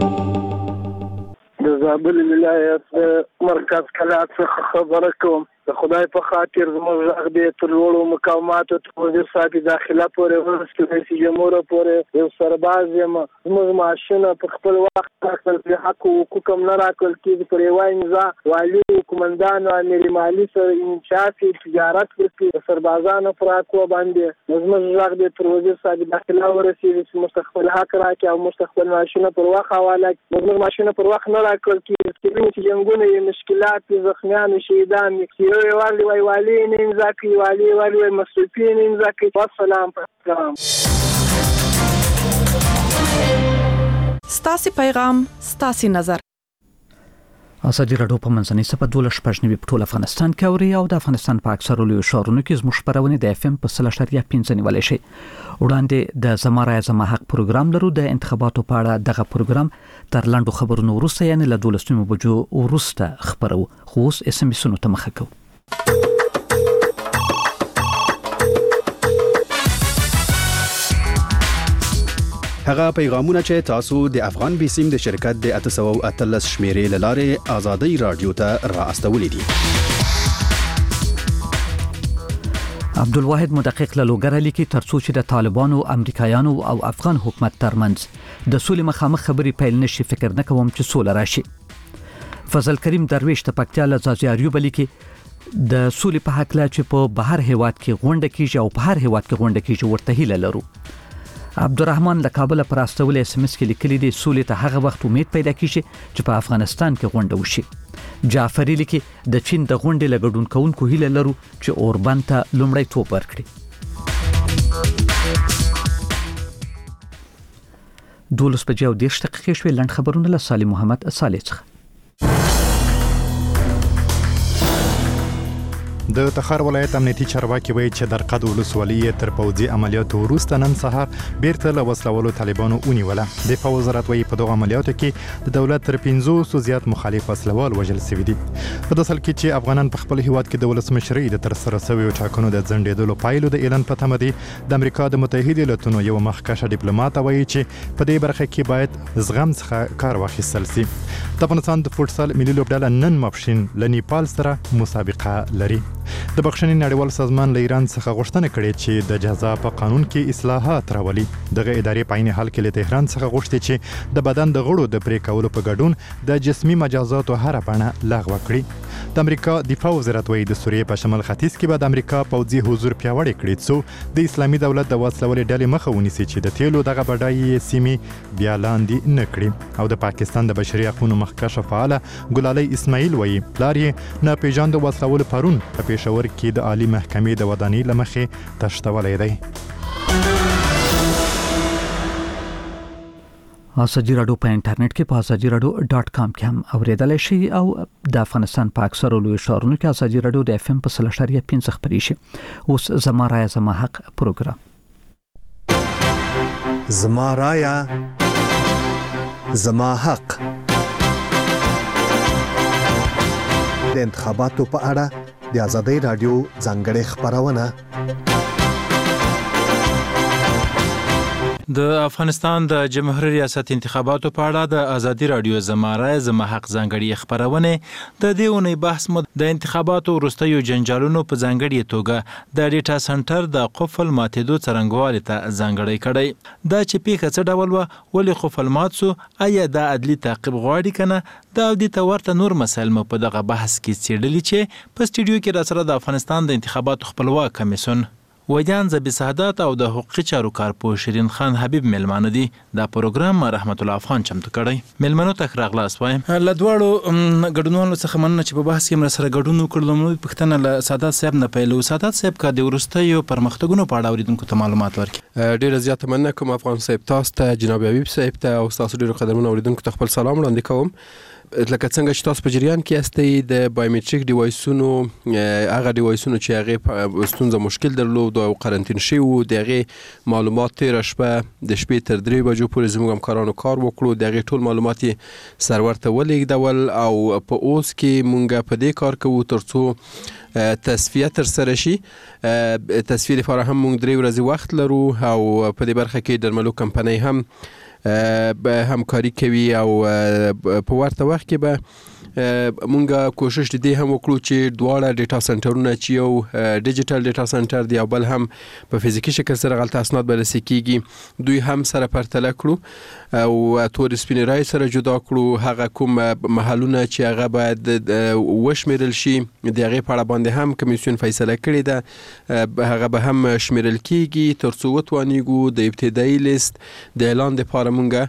د زابل ولایت مرکز کلات څخه خبره کوم. د خدای په خاطر زموږ غږ دې تر لوړو مقاماتو ته وزیر صاحب داخله پورې ورسېږي. رئیس جمهور پورې یو سرباز یم. زموږ معاشونه په خپل وخت راکړل. پرې حق او حقوق هم نه راکړل کېږي. پر یوه امضا والي قومندان او امیر مالي سره انشاف تجارت وکړي. د سربازانو پر حقو باندې زموږ غږ دې تر وزیر صاحب داخله ورسېږي چې موږ خپل حق راکړي او موږ خپل معاشونه پر وخت حواله کړي. زموږ معاشونه پر وخت نه راکړل کېږي. چې جنګونه یې مشکلات یې زخمیان شهیدان یې والی وای والی نه امضا کوي. والی والی وای مصرفي نه امضا کوي. والسلام. ستاسو پیغام ستاسو نظر. ازادي راډیو په منځنۍ صفه دوله شپږ نوي په ټول افغانستان کې اوري او د افغانستان په اکثرو لویو ښارونو کې زموږ خبرونه د اف ام په سل اشاریه پنځه نیولای شي. وړاندې د زماره زما حق پروګرام لرو. د انتخاباتو په اړه دغه پروګرام تر لاندو خبرونو وروسته یعنی له دولسمې بجو وروسته خبرو. خو اوس اس ام اس نو ته مخه کوو. هغه پیغامونه چې تاسو د افغان بیسیم د شرکت د اته سوه او اتلس شمیرې له لارې ازادي رادیو ته را استولې دي. عبدالواحد مدقق له لوګر لیکي ترڅو چې د طالبانو امریکایانو او افغان حکومت ترمنځ د سولې مخامخ خبرې پیل نشي فکر نه کوم چې سوله راشي. فضل کریم درویش ته پکتیا له ځاځي اریوب لیکي د سولې په حق لا چې په بهر هیواد کې غونډه کیږي او په هر هیواد کې غونډه کیږي ورته هیله لرو. عبدالرحمن له کابل پر استول اس ام اس کې لیکلي دي سولې ته هغه وخت امید پیدا کیږي چې په افغانستان کې غونډه وشي. جعفری لیکي د چین د غونډې له ګډون کوونکو هیله لرو چې اوربان ته لومړیتوب ورکړي. دولس بجې او دېرش دقیقې شوې. لنډ خبرونه له صالح محمد صالح څخه. د تخار ولایت امنیتي چارواکي وایي چې در قد ولسوالۍ تر پوځي عملیاتو وروسته نن سهار بیرته له وسلوالو طالبانو ونیوله. دفاع وزارت وایي په دغه عملیاتو کې د دولت تر پنځوسو زیات مخالف وسلوال وژل شوي دي. په داسې حال کې چې افغانان په خپل هیواد کې د ولسمشرۍ د ترسره شویو ټاکنو د ځنډېدلو پایلو د اعلان په تمه دي، د امریکا د متحده ایالاتونو یو مخکښه ډیپلوماټ وایي چې په دې برخه کې باید زغم څخه کار واخیستل شي. د افغانستان د فوټسال ملي لوبډله نن ماپښین له نیپال سره مسابقه لري. د بخښنې نړیوال سازمان له ایران څخه غوښتنه کړې چې د جزا په قانون کې اصلاحات راولي. دغه ادارې په عین حال کې له تهران څخه غوښتي چې د بدن د غړو د پرې کولو په ګډون د جسمي مجازاتو هره بڼه لغوه کړي. د امریکا دفاع وزارت وایي د سوریې په شمال ختیځ کې به د امریکا پوځي حضور پیاوړی کړي څو د اسلامي دولت د وسلوالې ډلې مخه ونیسي چې د تیلو دغه بډایي سیمې بیا لاندې نه کړي. او د پاکستان د بشري حقوقو مخکښه فعاله ګلالۍ اسماعیل وایي پلار یې نه پیژاند وسلوال پرون په پېښور کې د عالی محکمې د ودانۍ له مخې تشتولی دی. ازادي راډیو په انټرنیټ کې په ازادي راډیو ډاټ کام کې هم اوریدلای شئ او د افغانستان په اکثرو لوی ښارونو کې ازادي راډیو د اف ام په سل اشاریه پنځه خپرې شي. اوس زما رايه زما حق پروګرام. زما رايه زما حق د انتخاباتو په اړه د ازادي راډیو ځانګړې خبرونه. د افغانستان د جمهوریت ریاست انتخاباتو په اړه د ازادي راډیو زما رايه زما حق ځانګړې خبرونه د دې اونۍ بحث مو د انتخاباتو وروستیو جنجالونو په ځانګړې توګه د ډیټا سنټر د قفل ماتېدو څرنګوالي ته ځانګړی کړی. دا چې پیښه څه ډول و، ولې قفل مات سو، آیا د عدلي تعقیب غواړي کنه، دا د تورته نور مسایل مو په دغه بحث کې څېړلي چې په سټډیو کې را سره د افغانستان د انتخاباتو خپلواک کمیسیون وجان زبی سعادت او د حقوقي چارو کارپو شیرین خان حبیب ملمانه دي. دا پروګرام رحمت الله افغان چمتو کړی. ملمنو تک راغلاس وایم له دواړو ګډونوالو څخه مننه چې په بحث کې مر سره ګډون وکړل. نو پښتنه له سعادت صاحب نه پیلو. سعادت صاحب کا د ورستیو پرمختګونو په اړه اوریدونکو ته معلومات ورکړي. ډیره زیاته مننه کوم افغان صاحب تاسو ته جناب حبیب صاحب ته او تاسو ډیرو قدرمن اوریدونکو ته خپل سلام وړاندې کوم. لکه څنګه چې تاسو په جریان کې یاستئ د بایومټریک ډیوایسونو هغه ډیوایسونو چې هغه ستونزه مشکل درلود او قرنټین شوي وو د هغې معلومات تېره شپه د شپې تر درې بجو پورې زموږ همکارانو کار وکړو. د هغې ټول معلومات یې سرور ته ولېږدول او په اوس کې مونږ په دې کار کوو تر څو تصفیه ترسره شي. تصفیه لپاره هم مونږ درې ورځې وخت لرو او په دې برخه کې درملو کمپنۍ هم به همکاري کوي او په ورته وخت کې به مونږه کوشش دې هم وکړو چې دواړه ډیټا سنټرونه چې یو ډیجیټل ډیټا سنټر دی او بل هم په فزیکی شکل سره غلط اسناد بررسي کیږي دوی هم سره پرتله کړو او تور سپین رای سره جدا کړو. هغه کوم محلونه چې هغه باید وشمیرل شي د هغه په اړه باندې هم کمیسیون فیصله کړې ده. هغه به هم شمیرل کیږي تر څو وتوانیږو د ابتدایي لیست د اعلان لپاره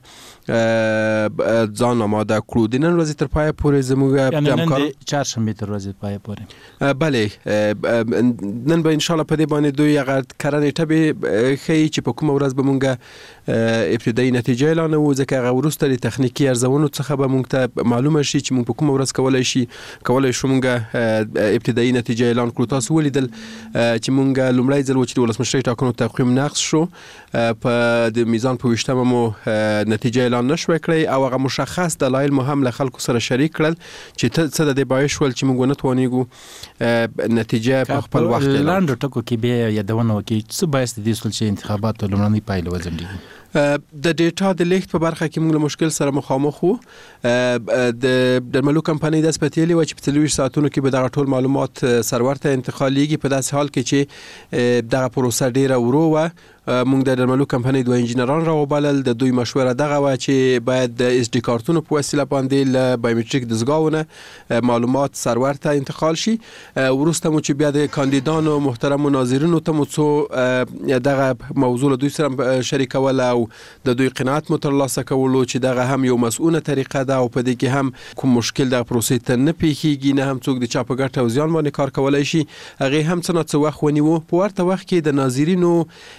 مونږه ځان آماده کړو. د نن ورځې تر پایه پورې زموږ همکار چهارشنبه تر ورځې پایه پورې بله نن به ان شاء الله په دې باندې دوی هغه کره نیټه به ښیي چې په کومه ورځ به مونږه ابتدایي نتیجه اعلانوو، ځکه هغه وروسته د تخنیکي ارزونو څخه به مونږ ته معلومه شي چې مونږ په کومه ورځ کولی شي کولی شو مونږه ابتدایي نتیجه اعلان کړو. تاسو ولیدل چې مونږ لومړی ځل و چې د ولسمشرۍ ټاکنو تقویم نقض شو، په د میزان په ویشتمه مو نتیجه اعلان نشوه کړی او هغه مشخص دلایل مو هم له خلکو سره شریک کړل چې څه د دې باعث شول چې موږ ونه توانیږو نتیجه په خپل وخت اعلان. لاندې ټکو کې بیا یادونه وکړي څه باعث د دې شول چې انتخاباتو لومړنۍ پایلې وځنډېږي. د ډیټا د لیږد په برخه کې موږ له مشکل سره مخامخ وو. د درملو کمپنۍ داسې پتیلې وه چې په څلوېښت ساعتونو کې به دغه ټول معلومات سرور ته انتقالیږي، په داسې حال کې چې دغه پروسه ډیره ورو وه موږ د درملو کمپنۍ دوه انجینران راوبلل. د دوی مشوره دغه و چې باید د اس ډي کارتونو په وسیله باندې له بایومټریک دستګاهونه معلومات سرور ته انتقال شي. وروسته مو چې بیا د کاندیدانو محترمو ناظرینو ته مو څو دغه موضوع له دوی سره شریکول او د دوی قناعت مو ترلاسه کولو چې دغه هم یو مسؤونه طریقه ده او په دې کې هم کوم مشکل د پروسې ته نه پیښیږي، نه هم څوک د چا په ګټه او زیان باندې کار کولای شي. هغه هم څه نه څه وخت ونیو. په ورته وخت کې د ناظرینو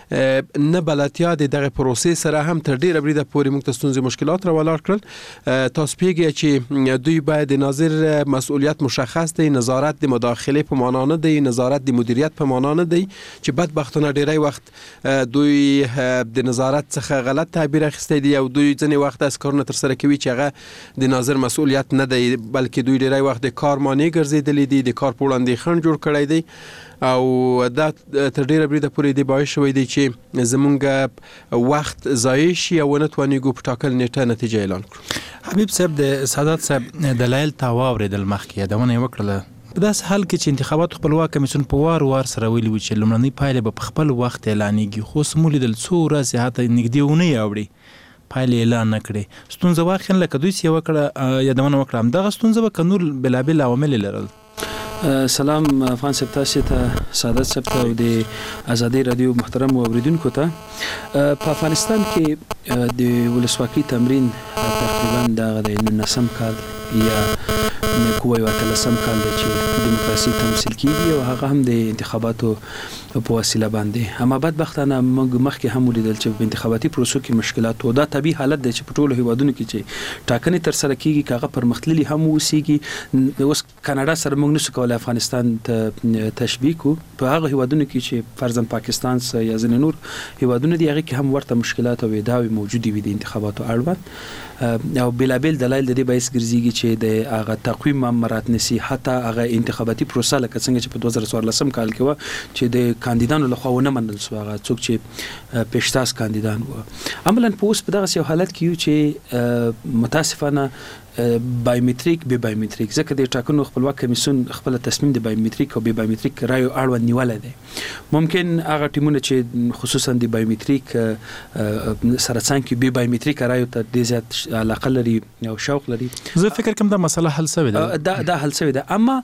نه بلدتیا د دغه پروسې سره هم تر ډیره بریده پورې موږ ته ستونزې مشکلات را ولاړ کړل. تاسو پیږئ چې دوی باید د ناظر مسؤلیت مشخص دی، نظارت د مداخله په معنا نه دی، نظارت د مدیریت په معنا نه دی، چې بدبختانه ډیری وخت دوی د نظارت څخه غلط تعبیر اخیستی دی او دوی ځینې وخت از کارونه تر سره کوي چې هغه د ناظر مسؤلیت نه دی، بلکې دوی ډیری وخت د کار مانع ګرځېدلی دي، د کار په وړاندې خنډ جوړ کړی دی او دا تر ډیره بریده پورې دی باعث شوی دی چې زمونږ وخت ضایع شي او نه توانیږو په ټاکل نیټه نتیجه اعلان کړو. حبیب صاحب د سعادت صاحب دلایل تا واورېدل، مخکې یادونه یې وکړله. په داسې حال کې چې انتخاباتو خپلواک کمیسیون په وار وار سره ویلي وو چې لومړنۍ پایلې به په خپل وخت اعلانېږي، خو اوس مو لیدل څو ورځې حتی نږدې اونۍ اوړي پایلې اعلان نه کړې. ستونزه واقعا لکه دوی چې وکړه یادونه وکړه همدغه ستونزه به که نور بېلابېل عوامل یې لرل. سلام افغان صاحب، تاسو ته سعادت صاحب ته او د ازادي رادیو محترم اوریدونکو ته. په افغانستان کې د ولسواکۍ تمرین تقریبا دغه د نولسم کال یا کوی واتلسم کال دی چې دیموکراسي تمثیل کیږي او هغه هم د انتخاباتو په وسیله باندې. اما بدبختانه موږ مخکې هم ولیدل چې په انتخاباتي پروسو کې مشکلات او دا طبيعي حالت دی چې په ټولو هیوادونو کې چې ټاکنې تر سره کیږي کاغه پرمختللي هم وسیږي. اوس کاناډا سره موږ نشو کولای افغانستان ته تشبیه کو. په هغه هیوادونو کې چې فرضاً پاکستان یا ځینې نور هیوادونه دي هغه کې هم ورته مشکلات او ادعاوې موجودې وي د انتخاباتو اړوند او بلابل دلایل د دې باعث ګرځيږي چې د هغه تقویم مامورات نسی حتی هغه انتخاباتي پروسه لکه څنګه چې په دوه زره څوارلسم کال کې و چې د کاندیدانو لخوا ونه منل شو، هغه څوک چې پیشتاز کاندیدان و. عملاً په اوس په دغه یو حالت کې یو چې متاسفانه بایومټریک به بایومټریک ځکه د ټاکنو خپلواک کمیسیون خپل تصمیم د بایومټریک او به بایومټریک رایو اړوند نیولای دی. ممکن هغه ټیمونه چې خصوصا د بایومټریک سره څنګه به بایومټریک رایو ته د زیات علاقه لري او شوق لري. زه فکر کوم دا مسله حل شوې ده. دا دا حل شوې ده، اما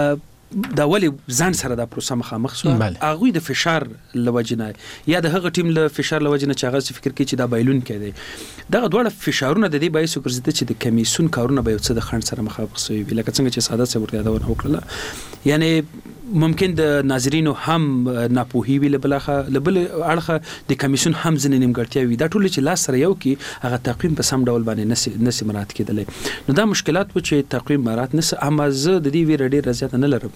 دا ولی ځان سره دا پروسه مخامخ شو. هغه د فشار لوجنه یا د هغه ټیم له فشار لوجنه چې هغه فکر کوي چې دا بایلون کړي. دا غوړه فشارونه د دې باعث ګرځي چې د کمیسیون کارونه به یو څه د خنډ سره مخامخ شي، لکه څنګه چې ساده څه ورته یادونه وکړه. یعنی ممکن د ناظرینو هم ناپوهي وي لبلخه لبل اړخه د کمیسیون هم ځنې نیمګړتیا وي. دا ټول چې لاس سره یو کې هغه تقویم په سم ډول باندې نسی نسی مراد کېدل. نو دا مشکلات و چې تقویم مراد نس اما زه د دې ویره ډیر رضایت نه لرم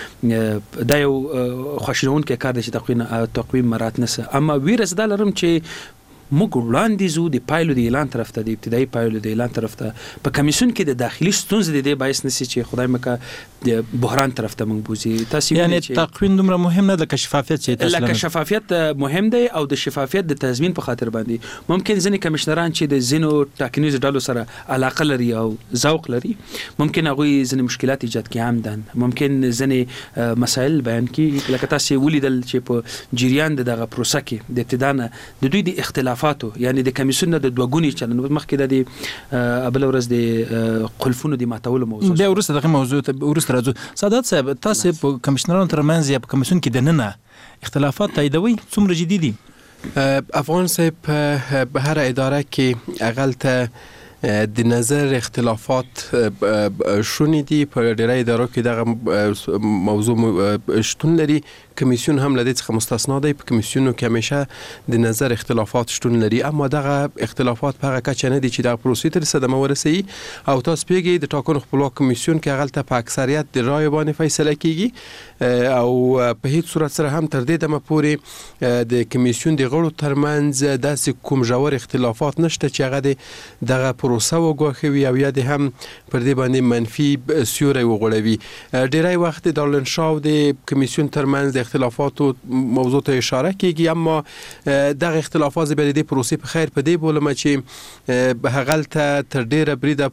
چې دا یو خوشنون کې کار دی چې تقویم تقویم مراد نس، اما ویره زدا لرم چې موږ وړاندې زو د پایلو د اعلان طرف ته د ابتدایي پایلو د اعلان طرف ته په کمیسیون کې د داخلي ستونزې د دې باعث نسی چې خدای مکه د بحران طرف ته موږ بوزي. تاسو یعنی تقویم دومره مهم نه د شفافیت چې تاسو لکه شفافیت مهم دی او د شفافیت د تضمین په خاطر باندې ممکن ځینې کمشنران چې د زینو ټاکنیز ډلو سره علاقه لري او ذوق لري ممکن هغه ځینې مشکلات ایجاد کړي عمدن، ممکن ځینې مسائل بیان کړي لکه تاسو ولیدل چې په جریان دغه پروسه کې د ابتدا نه د دوی د اختلاف یعنی د کمیسیون د دوګونی چلن مخکې د ابل ورځ د قلفونو د ماتولو موضوع بیا ورسته دغه موضوع ته ورسته راځو. سعادت صاحب تاسو په کمیشنرانو ترمنځ یا په کمیسیون کې د ننه اختلافات تاییدوي څومره جدي دي؟ افغان صاحب په هر اداره کې اقل ته د نظر اختلافات شونې دي. په ډیری ادارو کې دغه موضوع شتون لري. کمیسیون هم لدې څخه مستثنا دی. په کمیسیونو کې همیشه د نظر اختلافات شتون لري، اما دغه اختلافات په هغه کچه نه دي چې د پروسې تر صدمه ورسوي. او تاسو پیږئ د ټاکنو خپلواک کمیسیون کې هغه په اکثریت د رای باندې فیصله کیږي او په هیڅ صورت سره هم تر دې دمه پورې د کمیسیون د غړو ترمنځ داسې کوم ژور اختلافات نشته چې هغه دغه پروسه وګواښوي او یا د هم پر دې باندې منفي سیوری وغوړوي. ډیری وخت د دارالانشا او د کمیسیون ترمنځ د اختلافاتو موضوع ته اشاره کیږي، اما دغه اختلافات به د پروسې په خیر په دې بولم چې به هغلته تر ډیره بریده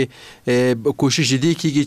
پورې کوشش دي کیږي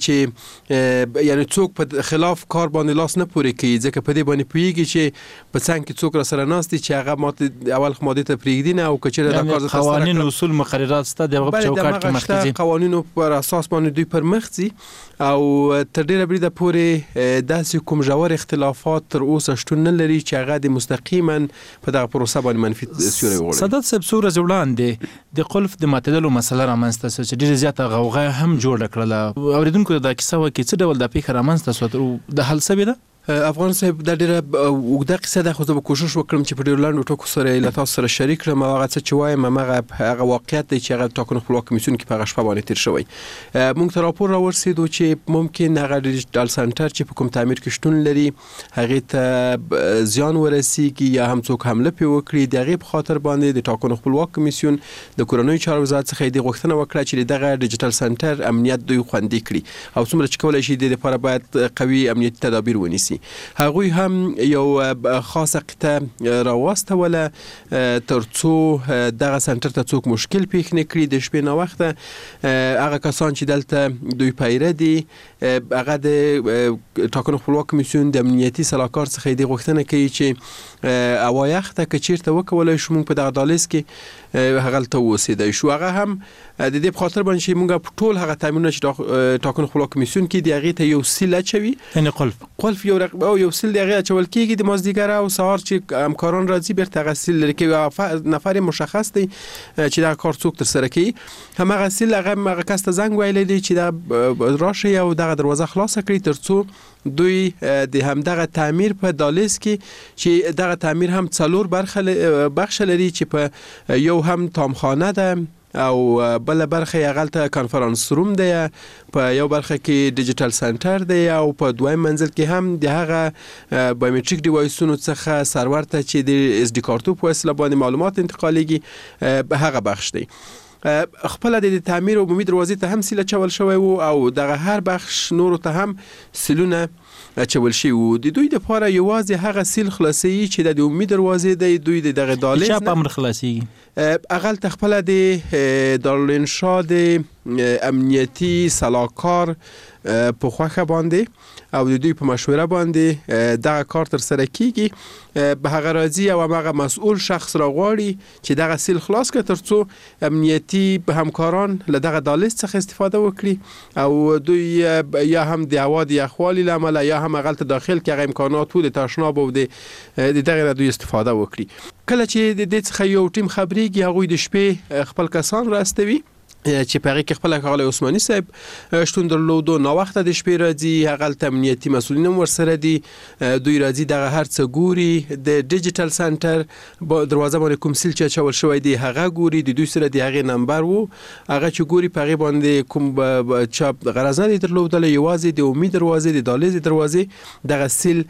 چې یعنی څوک په خلاف کار باندې لاس نه پورې کوي، ځکه په دې باندې پوهیږي چې په څنګ کې څوک را سره ناست دي چې هغه ماته اول ماده ته پریږدي نه او کچره د کار قوانین او اصول مقررات ست د هغه چوکاټ کې مخکې قوانینو پر اساس باندې دوی پر مخ ځي او تر ډیره بریده پورې داسې کوم ژور اختلافات تر اوسه شتون نه لري چې هغه د مستقیما په دغه پروسه باندې منفي سیوری وغوړي. صدد صاحب څو ورځې وړاندې د قلف د ماتېدلو مسله رامنځته شوه چې ډېره زیاته غوغا هم جوړه کړله. اورېدونکو دا کیسه وکړي څه ډول دا پیښه رامنځته شوه، د حل سوې ده؟ افغان صاحب دا ډیره اوږده قصه ده، خو زه به کوشش وکړم چې په ډېرو لنډو ټکو سره له تاسو سره شریک کړم. هغه څه چې وایم هغه هغه واقعیت دی چې هغه ټاکنو خپلواک کمیسیون کې په هغه شپه باندې تیر شوی. موږ ته راپور راورسېدو چې ممکن هغه ډیجیټل سنټر چې په کوم تعمیر کې شتون لري هغې ته زیان ورسیږي یا هم څوک حمله پرې وکړي. د هغې په خاطر باندې د ټاکنو خپلواک کمیسیون د کورنیو چارو وزارت څخه یې غوښتنه وکړه چې دغه ډیجیټل سنټر امنیت دوی خوندي کړي او څومره چې کولی شي د لپاره باید قوي امنیتي تدابیر ونیسي. هغوی هم یو خاصه قطعه راواستوله ترڅو دغه سنټر ته څوک مشکل پیښ نه کړي. د شپې ناوخته هغه کسان چې دلته دوی پیره دي هغه د ټاکنو خپلواک کمیسیون د امنیتي سلاکار څخه د غوښتنه کوي چې اوایخته که چیرته وکولای شو موږ په دغه دهلیز کې هغلته اوسېدی شو. هغه هم د دې په خاطر باندې چې موږ ټول هغه تامینونه چې ټاکنو خپلواک کمیسیون کې د هغې ته یو سیل اچوي، یعنې قلف قلف یو رقم او یو سیل د هغې اچول کېږي د مازدیګر او سهار چې همکاران راځي بیرته هغه سیل لري کوي. نفر مشخص دی چې دغه کار څوک ترسره کوي. همغه سیل هغه هغه کس ته زنګ ویلی دی چې دا راشي او دغه دروازه خلاصه کړي ترڅو دوی د همدغه تعمیر په دهلیز کې چې دغه تعمیر هم څلور برخه بخش لري چې په یو هم تامخانه ده او بل برخه یې هغلته کانفرانس روم دی، په یو برخه کې ډیجیټل سنټر دی او په دویم منزل کې هم د هغه بایومټریک ډیوایسونو څخه سرور ته چې د اس ډي کارتو په وسیله باندې معلومات انتقالیږي هغه بخش دی. خپل د تعمیر عمومي دروازې ته هم سیل اچول شوی وو او دغه هر بخش نورو ته هم سیلونه اچول شوي وو. د دوی دپاره یوازې هغه سیل خلاصوي چې د عمومي دروازې دی. دوی د دغه دهلیز چا په امر خلاصیږي؟ هغلته خپله د دارالانشا د امنیتي سلاکار په خوښه باندې او د دوی په مشوره باندې دغه کار ترسره کیږي. به هغه راځي او هغه مسؤل شخص راغواړي چې دغه سیل خلاص کړي ترڅو امنیتي همکاران له دغه دهلیز څخه استفاده وکړي او دوی یا هم د هوا د یخوالي له امله یا هم هغلته داخل کې هغه امکانات و د تشناب او د دغه نه دوی استفاده وکړي. کله چې د دې څخه یو ټیم خبرېږي هغوی د شپې خپل کسان راستوي چې په هغې کې خپله ښاغلی عثماني صاحب شتون درلودو. ناوخته د شپې راځي، هغلته امنیتي مسؤلین هم ورسره دي. دوی راځي دغه هر څه ګوري، د ډیجیټل سنټر دروازه باندې کوم سیل چې اچول شوی دی هغه ګوري، د دوی سره د هغې نمبر و هغه چې ګوري په هغې باندې کوم چا غرض نه دی درلودلی، یوازې د عمومي دروازې د دهلیز دروازې دغه سیل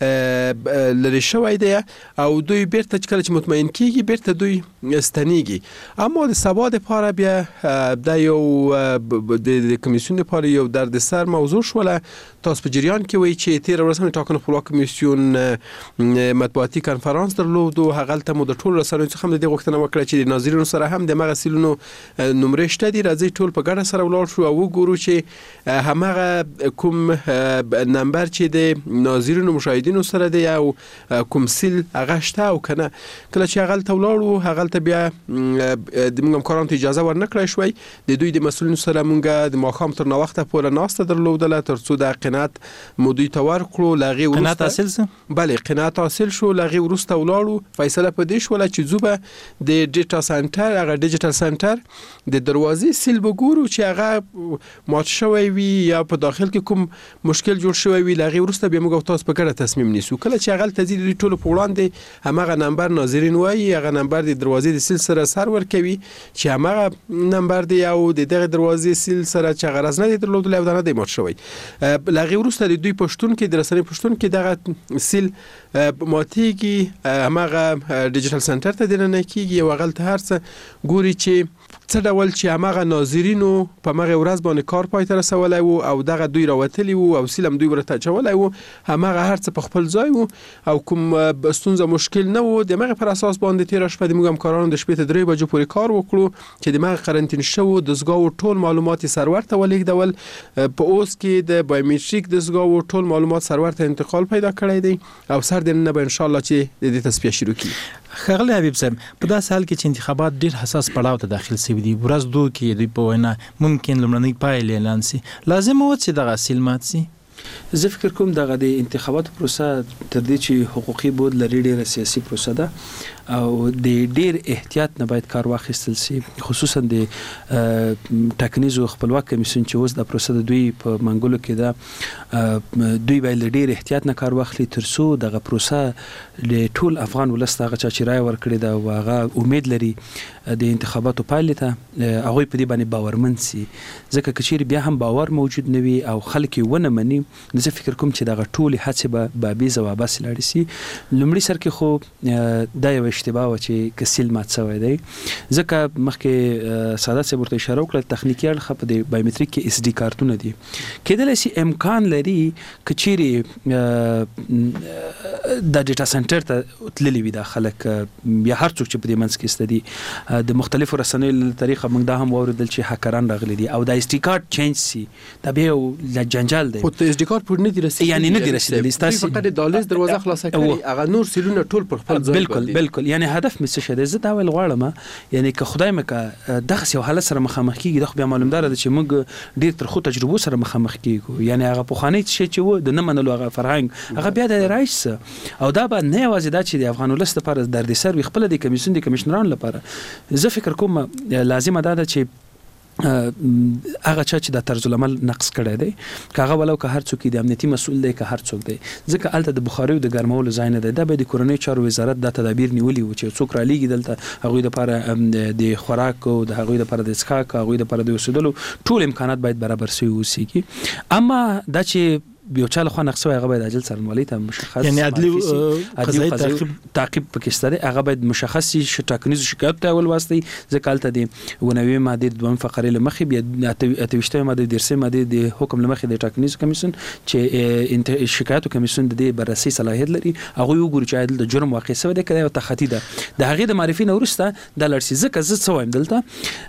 لرې شوی دی او دوی بیرته چې کله چې مطمئن کېږي بیرته دوی ستنېږي. اما د سبا دپاره بیا دا یو د کمیسیون لپاره یو دردسر موضوع شوله. تاسو په جریان کې وایي چې تېره ورځ هم د ټاکنو خپلواک کمیسیون مطبوعاتي کنفرانس درلود او هغلته مو د ټولو رسنیو څخه هم د دې غوښتنه وکړه چې د ناظرینو سره هم د همغه سیلونو نمرې شته دي، راځئ ټول په ګډه سره ولاړ شو او وګورو چې همغه کوم نمبر چې د ناظرینو مشاهدینو سره دی او کوم سیل هغه شته او که نه. کله چې هغلته ولاړو هغلته بیا د موږ همکارانو ته اجازه ورنه کړی شوی. د دوی د مسؤلینو سره موږ د ماښام تر ناوخته پورې ناسته درلودله ترڅو د قناعت مو دوی ته ورکړو. له هغې وروسته قناعت حاصل شو؟ بلې قناعت حاصل شو. له هغې وروسته ولاړو، فیصله په دې شوله چې ځو به د ډیټا سنټر هغه ډیجیټل سنټر د دروازې سیل به ګورو چې هغه مات شوی وي یا په داخل کې کوم مشکل جوړ شوی وي. له هغې وروسته بیا موږ او تاسو په ګډه تصمیم نیسو. کله چې هغلته ځي د دوی ټولو په وړاندې همغه نمبر ناظرین وایي، هغه نمبر د دروازې د سیل سره سر ورکوي چې همغه نمبر دی او د دغه دروازې سیل سره چې غرض نه دی درلودلی او دا نه دی مات شوی. له هغې وروسته د دوی پښتون کې د رسنۍ پښتون کې دغه سیل ماتېږي، همغه ډیجیټل سنټر ته دننه کېږي او هغلته هر څه ګوري چې څه ډول چې هماغه ناظرینو په مغه ورځ باندې کار پای ته رسولی وو او دغه دوی راوتلی وو او سیلم دوی ورته چولای وو هماغه هر څه په خپل ځای وو او کوم ستونزه مشکل نه وو د مغه پر اساس باندې تیر شپه د موږ همکارانو د شپې ته درې بجو پورې کار وکړو چې د مغه قرنټین شو د زګاو ټول معلومات سرور ته ولېږدول په اوس کې د بایومټریک د زګاو ټول معلومات سرور ته انتقال پیدا کړی دی او سر د نه به ان شاء الله چې د تصفیه شروع کړي. خغلی حبیب صاحب په داسې حال کې چې انتخابات ډیر حساس پړاو ته داخل شوي دي ورځ دوه کې دوی په وینا ممکن لومړنۍ پایلې اعلان شي لازم و چې دغه اصل مات شي. زه فکر کوم دغه د انتخاباتو پروسه تر دې چې حقوقي بود لري ډیره سیاسي پروسه ده او د ډیر احتیاط نه باید کار واخیستل شي خصوصا د ټاکنیزو خپلواک کمیسیون چې اوس د پروسه د دوی په منګولو کې ده دوی باید ډیر احتیاط نه کار واخلي ترڅو دغه پروسه د ټول افغان ولس ته هغه چې رای ورکړي ده او هغه امید لري د انتخاباتو پایلې ته هغوی په دې باندې باورمن شي ځکه که چیرې بیا هم باور موجود نه وي او خلک یې ونه مني نو زه فکر کوم چې دغه ټولې هڅې به بابیزه او عباسي لاړې شي. لومړي سر کې خو دا یوه اشتباه وه چې کسیل مات شوی دی ځکه مخکې سعادت صاحب ورته اشاره وکړه تخنیکي اړخه په د بایومټریک کې اس ډي کارتونه دي کیدلی شي امکان لري که چیرې د ډیټا سنټر ته تللي وي دا خلک یا هر څوک چې په دې منځ کې سته دي د مختلفو رسنیو له طریقه موږ دا هم واورېدل چې هکران راغلي دي او دا اس ډي کارت چینج شي دا بیا یو جنجال دی خو اس ډي کارت پورې نه دي رسېدلي یعنی نه دي رسېدلي ستاسو فقط د دهلیز دروازه خلاصه کړي هغه نور سیلونه ټول پر خپل ځای بالکل بالکل یعنی هدف مې څه شته زه دا ویل غواړم یعنی که خدای مکه دغه یو حالت سره مخامخ کیږي د خو بیا معلومدار ده چې موږ ډیر تر خو تجربو سره مخامخ کیږو یعنی هغه پوخانی شي چې و د نه منلو هغه فرهنګ هغه بیا د رایس او دا به نه یوازې دا چې د افغان ولس لپاره دردي سر وي خپل د کمیسیون د کمشنران لپاره زه فکر کوم لازمه ده چې هغه چا چې د طرز العمل نقص کړی دی کاغه ولو که هر څوک د امنیتي مسؤل دی که هر څوک دی ځکه الته د بخاري او د ګرمولو ځای نه دی دا به د کورنۍ چارو وزارت د تدابیر نیولي و چې څوک را لیږي دلته هغوی لپاره د خوراک او د هغوی لپاره د څښاک هغوی لپاره د اوسېدلو ټول امکانات باید برابر شوي اوسېږي اما دا چې یو چا له خوا نقص وي هغه باید عاجل څارنوالۍ ته مشخص یعنی عدلي قضایي تعقیب تعقیب پکې شته دی هغه باید مشخص شي ټاکنیزو شکایت ته ولواستي ځکه هلته د اووه مادې دویم فقرې له مخې بیا اته ویشتمې مادې دېرشمې مادې د حکم له مخې د ټاکنیزو کمیسیون چې شکایتو کمیسیون د دې بررسي صلاحیت لري هغوی وګوري چې آیا د جرم واقع شوی دی که دا یو تخطي ده د هغې د معرفي نه وروسته دا لاړ شي ځکه زه څه وایم دلته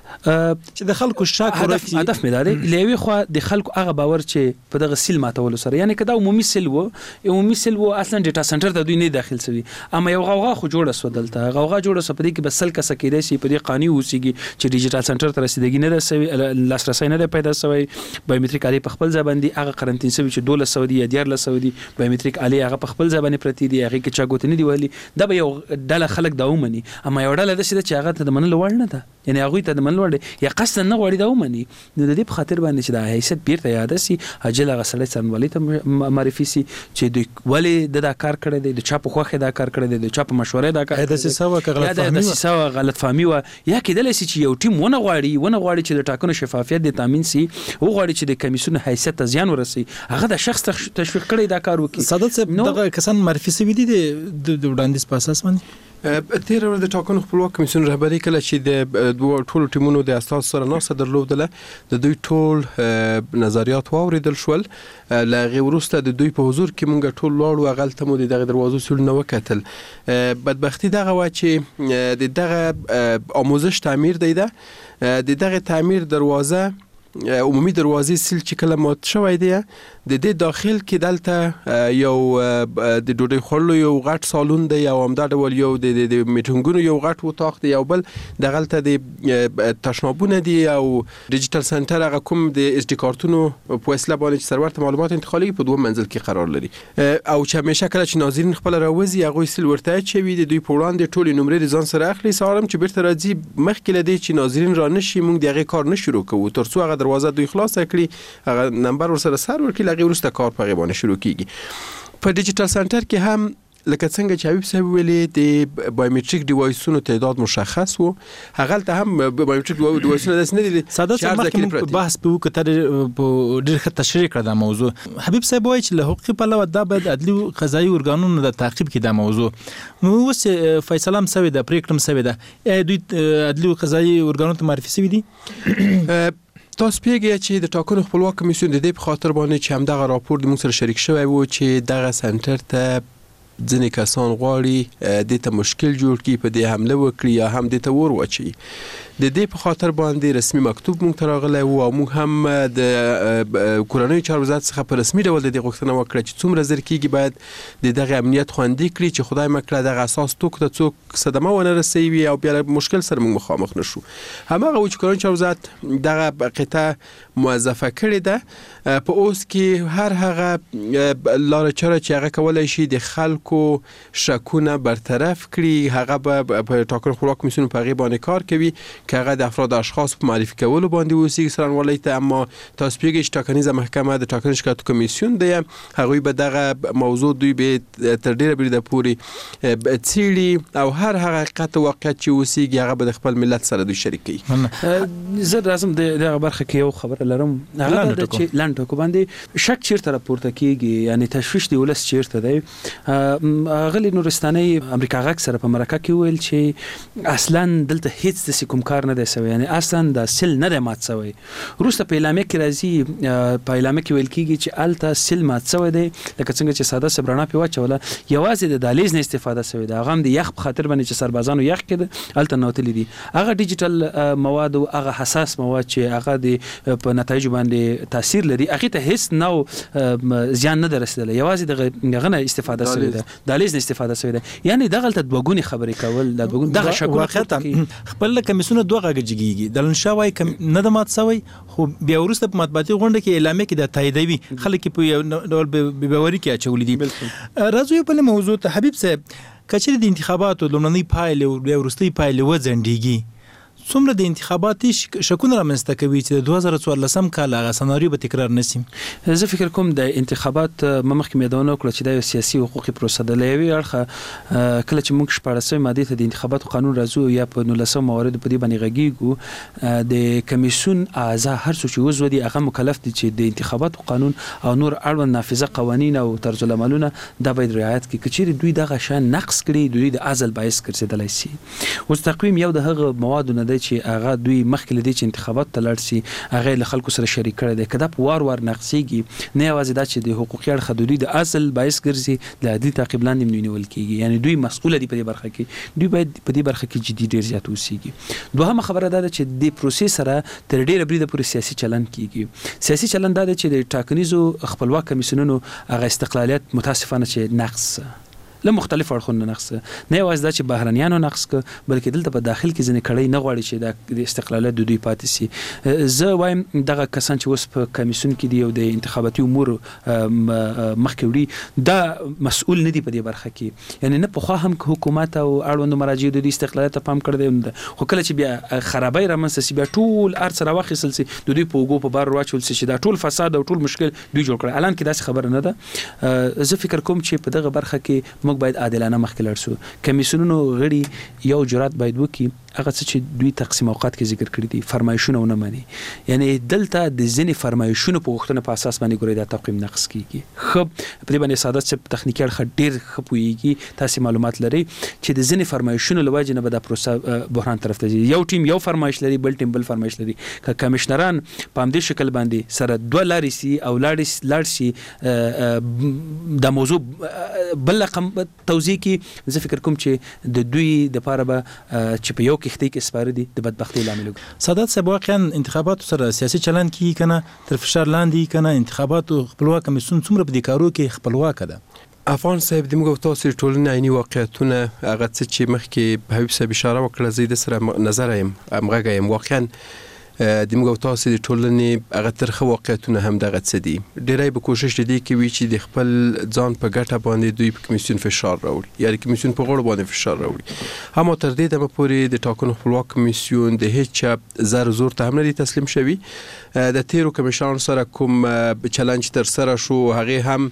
چې د خلکو شک هدف هدف مې دا دی له یوې خوا د خلکو هغه باور چې په دغه سیل ماتولو سره یعنی که دا عمومي سیل و عمومي سیل و اصلا ډیټا سنټر ته دوی نه داخل شوي اما یو غوغا خو جوړه سو دلته غوغا جوړه سو په دې کې بس سل کسه کېدای شي په دې قانوني اوسېږي چې ډیجیټل سنټر ته رسیدګي نه رسوي لاسرسي نه پیدا شوی بایومټریک آلې په خپل ځای باندې هغه قرنټین شوی چې دوله سو دی یا دیارله سو دی بایومټریک آلې هغه په خپل ځای باندې پرتی دی هغه کې چا ګوت نه دی ویلي دا به یو ډله خلک دا ومني اما یو ډله د چې هغه ته د منلو وړ نه ده یعنی هغه ته د منلو وړ یا قصد نه غوړي دا ومني نو د دې په خاطر باندې چې د حیثیت بیرته یاد شي اجل هغه سړی څرنوالي ته معرفي شي چې دوی ولې د دا کار کړی دی د چا په خوښه دا کار کړی دی د چا په مشورې دا کار د سیساوه غلط فهمي د سیساوه غلط فهمي و یا کېدلی شي چې یو ټیم ونه غواړي ونه غواړي چې د ټاکنو شفافیت د تامین شي او غواړي چې د کمیسیون حیثیت ته زیان ورسي هغه د شخص تشویق کړي دا کار وکړي سعادت صاحب دغه کسان معرفي شوي دي د وړاندیز په اساس باندې تیر ورځ د ټاکنو خپلواک کمیسیون رهبري کله چې د دوه ټولو ټیمونو د اساس سره ناسه درلودله د دوی ټول نظریات واوریدل شول له هغې وروسته د دوی په حضور کې مونږ ټول لاړو هغلته مو د دغه دروازو سیلونه وکتل بدبختي دغه وه چې د دغه آموزش تعمیر دی ده د دغه تعمیر دروازه عمومي دروازې سیل چې کله مات شوی دی د دې داخل کې دلته یو د ډوډۍ خوړلو یو غټ سالون دی او همدا ډول یو د میټینګونو یو غټ اتاق دی یو بل دغلته د تشنابونه دي او ډیجیټل سنټر هغه کوم د اس ډي کارتونو په وسیله باندې چې سرور ته معلومات انتقالېږي په دوه منزل کې قرار لري او چې همیشه کله چې ناظرین خپل راوځي هغوی سیل ورته اچوي د دوی په وړاندې ټولې نمرې د ځان سره اخلي سهار هم چې بیرته راځي مخکې له دې چې ناظرین را نه شي موږ د هغې کار نه شروع کوو تر څو هغه دروازه دوی خلاصه کړي هغه نمبر ورسره سر ورکړي هغې وروسته کار په هغې باندې شروع کیږي په ډیجیټل سنټر کې هم لکه څنګه چې حبیب صاحب ویلي د بایومټریک ډیوایسونو تعداد مشخص وو، هغه ته هم بایومټریک ډیوایسونه داسې نه دي. ساده څه مخکې موږ بحث په وکړو ته ډېر ښه تشریح کړه دا موضوع. حبیب صاحب وایي چې له حقوقي پلوه دا باید عدلي قضایي ارګانونو د تعقیب کې دا موضوع. نو اوس فیصله هم سوې ده، پرېکړه هم سوې ده، آیا دوی عدلي قضایي ارګانونو ته معرفي سوي دي؟ تاسو پیږئ چې د ټاکنو خپلواک کمیسیون د دې په خاطر باندې چې همدغه راپور د موږ سره شریک شوی وو چې دغه سنټر ته ځینې کسان غواړي دې ته مشکل جوړ کړي، په دې حمله وکړي یا هم دې ته ور واچوي. د دې په خاطر باندې رسمي مکتوب موږ ته راغلی و او موږ هم د کورنیو چارو وزارت څخه په رسمي ډول د دې غوښتنه وکړه چې څومره زر کېږي باید د دغه امنیت خوندي کړي چې خدای مه کړه دغه اساس توکو ته څوک صدمه ونه رسوي او بیا له مشکل سره موږ مخامخ نه شو. هماغه و چې کورنیو چارو وزارت دغه قطعه موظفه کړې ده، په اوس کې هر هغه لاره چاره چې هغه کولی شي د خلکو شکونه برطرف کړي هغه به په ټاکنو خپلواک کمیسیون په هغې باندې کار کوي که هغه د افراد اشخاص په معرفي کولو باندې اوسیږي څارنوالۍ ته. اما تاسو پوهېږئ چې ټاکنیزه محکمه د ټاکنو شکایتو کمیسیون دی، هغوی به دغه موضوع دوی به تر ډېره بریده پورې څېړي او هر هغه حقیقت او واقعیت چې اوسیږي هغه به د خپل ملت سره دوی شریک کوي. زه راځم د دغه برخه کې یو خبره لرم، هغه دا چې لاند ټکو باندې شک چیرته راپورته کیږي، یعنی تشویش دی ولس چیرته دی. غلی نورستاني امریکا غاک سره په مرکه کې ویل چې اصلا دلته هیڅ د کوم کار نه دی سوی، یعنی اصلا د سیل نه دی مات سوی. وروسته په اعلامیه کې راځي، په اعلامیه کې ویل کیږي چې الته سیل مات سوی دی، لکه څنګه چې ساده صبرانه په واچوله یوازې د دهلیز نه استفاده سوی دی، هغه هم د یخ په خاطر باندې چې سربازانو یخ کړي الته نوتلی دي. هغه ډیجیټل مواد او هغه حساس مواد چې هغه د په نتایج باندې تاثیر لري هغه ته هیڅ نو زیان نه درسدل، یوازې دغه نه استفاده سوی دی، دهلیز نه استفاده سوی دی. یعنی دغه ته دوګونی خبرې کول، د دوګون دغه شکل خپل کمیسونه دوه غږ جګیږي. د لنشاوي کم نه د مات سوی، خو بیا ورسته په مطبوعاتي غونډه کې اعلامیه کې د تاییدوي خلک په یو ډول به باوري کې اچولې دي. راځو په موضوع ته حبیب صاحب، کچې د انتخاباتو لومړنۍ پایلې او بیا ورستۍ پایلې وځنډېږي، څومره د انتخاباتي شکونه رامنځته کوي چې د دوه زره څوارلسم کال هغه سناریو به تکرار نشي؟ زه فکر کوم د انتخابات مخکې میدانونه کړ چې د سیاسي حقوقي پروسه د لوي اړخه کله چې موږ شپاړسمه ماده ته د انتخاباتو قانون راځو یا په نولسم موارد په دې باندې غږیږو، د کمیسیون اعضا هر څه چې وزودي هغه مکلف دي چې د انتخاباتو قانون او نور اړوند نافذه قوانین او طرز العملونه دا باید رعایت کړي. کچېرې دوی دغه شان نقص کړي دوی د ازل باعث ګرځیدلی شي. اوس تقویم یو د هغه موادو نه چې هغه دوی مخکې لدی چې انتخابات ته لاړ شي هغه له خلکو سره شریک کړي دي، کدا په وار وار نقصيږي نه یوازې دا چې د حقوقي اړخ دوی د اصل باعث ګرځي د عادي تعقیب لاندې نیول کیږي، یعنی دوی مسؤل دي په دې برخه کې، دوی باید په دې برخه کې جدي ډیر زیات اوسېږي. دوهمه خبره دا ده چې د پروسې سره تر ډیره بریده پورې سیاسي چلن کیږي. سیاسي چلن دا ده چې د ټاکنیزو خپلواک کمیسیونونو هغه استقلالیت متاسفانه چې نقص له مختلف اړخونو نقص نه یوازې دا چې بهرنیانو نقص ک بلکې دلته په داخل کې ځنې کړي نه غواړي چې د استقلالیت د دوی پاتې سي. زه وایم دغه کسان چې اوس په کمیسیون کې دي او د انتخاباتي امور مخکې وړي دا مسؤل نه دي په دې برخه کې، یعنی نه په خوا هم حکومت او اړوند مراجع د استقلالیت ته پام کړی دی، خو کله چې بیا خرابای رامنځته سي بیا ټول ارڅ راوخیسل سي د دوی په وګو په بار واچول سي چې دا ټول فساد او ټول مشکل دوی جوړ کړي. الان کې داسې خبره نه ده. زه فکر کوم چې په دغه برخه کې موږ باید عادلانه مخکې لاړ شو. کمیسیونونو غړي یو جرأت باید وکړي هغه څه چې دوی تقسیم اوقات کې ذکر کړی دي فرمایشونه ونه مني، یعنی دلته د ځینې فرمایشونو په غوښتنه په اساس باندې ګوري دا تقویم نقص کیږي. خو په دې باندې ساده څه تخنیکی اړخ ډیر خپويږي، تاسو معلومات لري چې د ځینې فرمایشونو لوجه نه به د پروسه بحران طرف ته ځي. یو ټیم یو فرمایش لري بل ټیم بل فرمایش لري، که کمشنران په همدې شکل باندې سره دوه لارې سي او لاړ لاړ سي د موضوع بل رقم توضیح کی، زه فکر کوم چې د دوی د پاره به چې په یو کښتۍ کې سپاره دي د بدبختی لامل. سادات صاحب واقعا انتخاباتو سره سیاسي چلن کی کنه تر فشار لاندې کنه انتخاباتو خپلواک کمیسیون څومره په دې کارو کې خپلواک ده؟ افغان صاحب د موږ تاسو ټولنه عیني واقعیتونه هغه څه چې مخکې حبیب صاحب اشاره وکړه زه د سره نظر یم امغه یم واقعا د موږ تاسو د ټولنې هغه ترخه واقعیتونه هم دغه څه دي. ډیری به کوشش لري کوي چې د خپل ځان په ګټه باندې دوی په کمیسیون فشار راوړي، یعنی کمیسیون په غوړ باندې فشار راوړي. هم تر دې دمه پورې د ټاکنو خپلواک کمیسیون د هیڅ زر زور ته هم نه تسلیم شوی. د تیرو کمیشنانو سره کوم چلنج تر سره شو هغه هم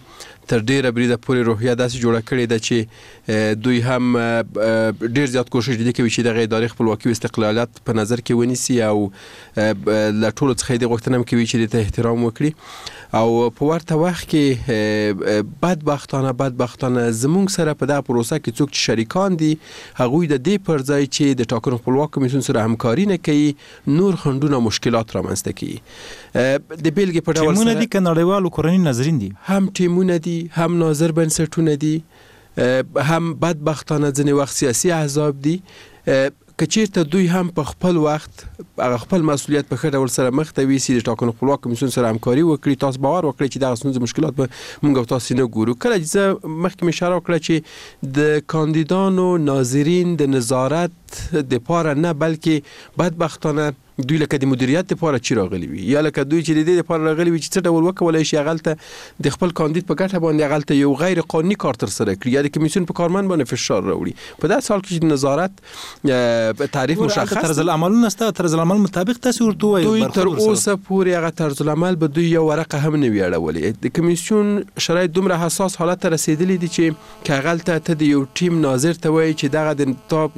تر ډیره بریده پورې روحیه داسې جوړه کړې ده چې دوی هم ډیر زیات کوشش دي کوي چې د ادارې خپلواکي او استقلالیت په نظر کې ونیسي او له ټولو څخه د غوښتنه هم کوي چې د احترام وکړي او په ورته وخت کې بدبختانه بدبختانه زموږ سره په دغه پروسه کې څوک چې شریکان دي هغوی د دې پر ځای چې د ټاکنو خپلواک کمیسیون سره همکاري نه کوي نور خنډونه مشکلات رامنځته کوي. د بیلګې په ډول ټیمونه دي که نړیوالو کورني ناظرین دي هم ټیمونه دي هم ناظر بنسټونه دي هم بدبختانه ځینې وخت سیاسي احزاب دي که چیرته دوی هم په خپل وخت هغه خپل مسؤلیت په ښه ډول سره مخ ته ویسي د ټاکنو خپلواک کمیسیون سره همکاري وکړي تاسو باور وکړئ چې دغه ستونزې مشکلات به موږ او تاسو نه ګورو. کله چې زه مخکې مې اشاره وکړه چې د کاندیدانو ناظرین د نظارت دپاره نه بلکې بدبختانه دوی لکه د مدیریت لپاره چی راغلي وي یا لکه دوی چې د دې لپاره راغلي وي چې څه ډول وکولای شي هغلته د خپل کاندید په ګټه باندې هغلته یو غیر قانوني کار تر سره کړي یا د کمیسیون په کارمند باندې فشار راوړي. په داسې حال کې چې نظارت په تعریف مشخص طرز العملونه ست طرز العمل مطابق تاسو ورته وایي دوی تر اوسه پورې هغه طرز العمل به دوی یو ورقه هم نه ویړولې. د کمیسیون شرایط دومره حساس حالت ته رسیدلی دي چې کاغلته ته د یو ټیم ناظر ته وایي چې دغه د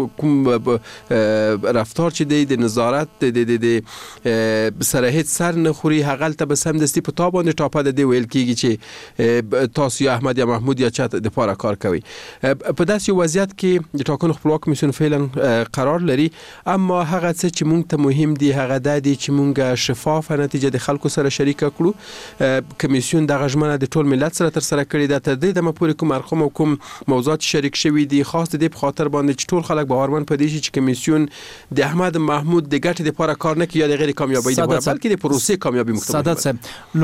کوم رفتار چې دی د نظارت د د سره هیڅ سر نه خوري هغلته به سمدستي په تا باندې ټاپه د دې ویل کېږي چې تاسو یا احمد یا محمود یا چا د پاره کار کوي. په داسې وضعیت کې د ټاکنو خپلواک کمیسیون فعلا قرار لري اما هغه څه چې موږ ته مهم دي هغه د دې چې موږ شفافه نتیجه د خلکو سره شریک کړو. کمیسیون د غژمنه د ټول ملت سره تر سره کړی ده تر دې د مپورې کوم ارقام او کوم موضوعات شریک شوي دي خاص د دې په خاطر باندې چې ټول خلک باورمن پدې شي چې کمیسیون د احمد محمود د ګټې لپاره کار نه کوي یا د غیر کامیابی لپاره بلکې د پروسې کامیابی مختلف. سادات صاحب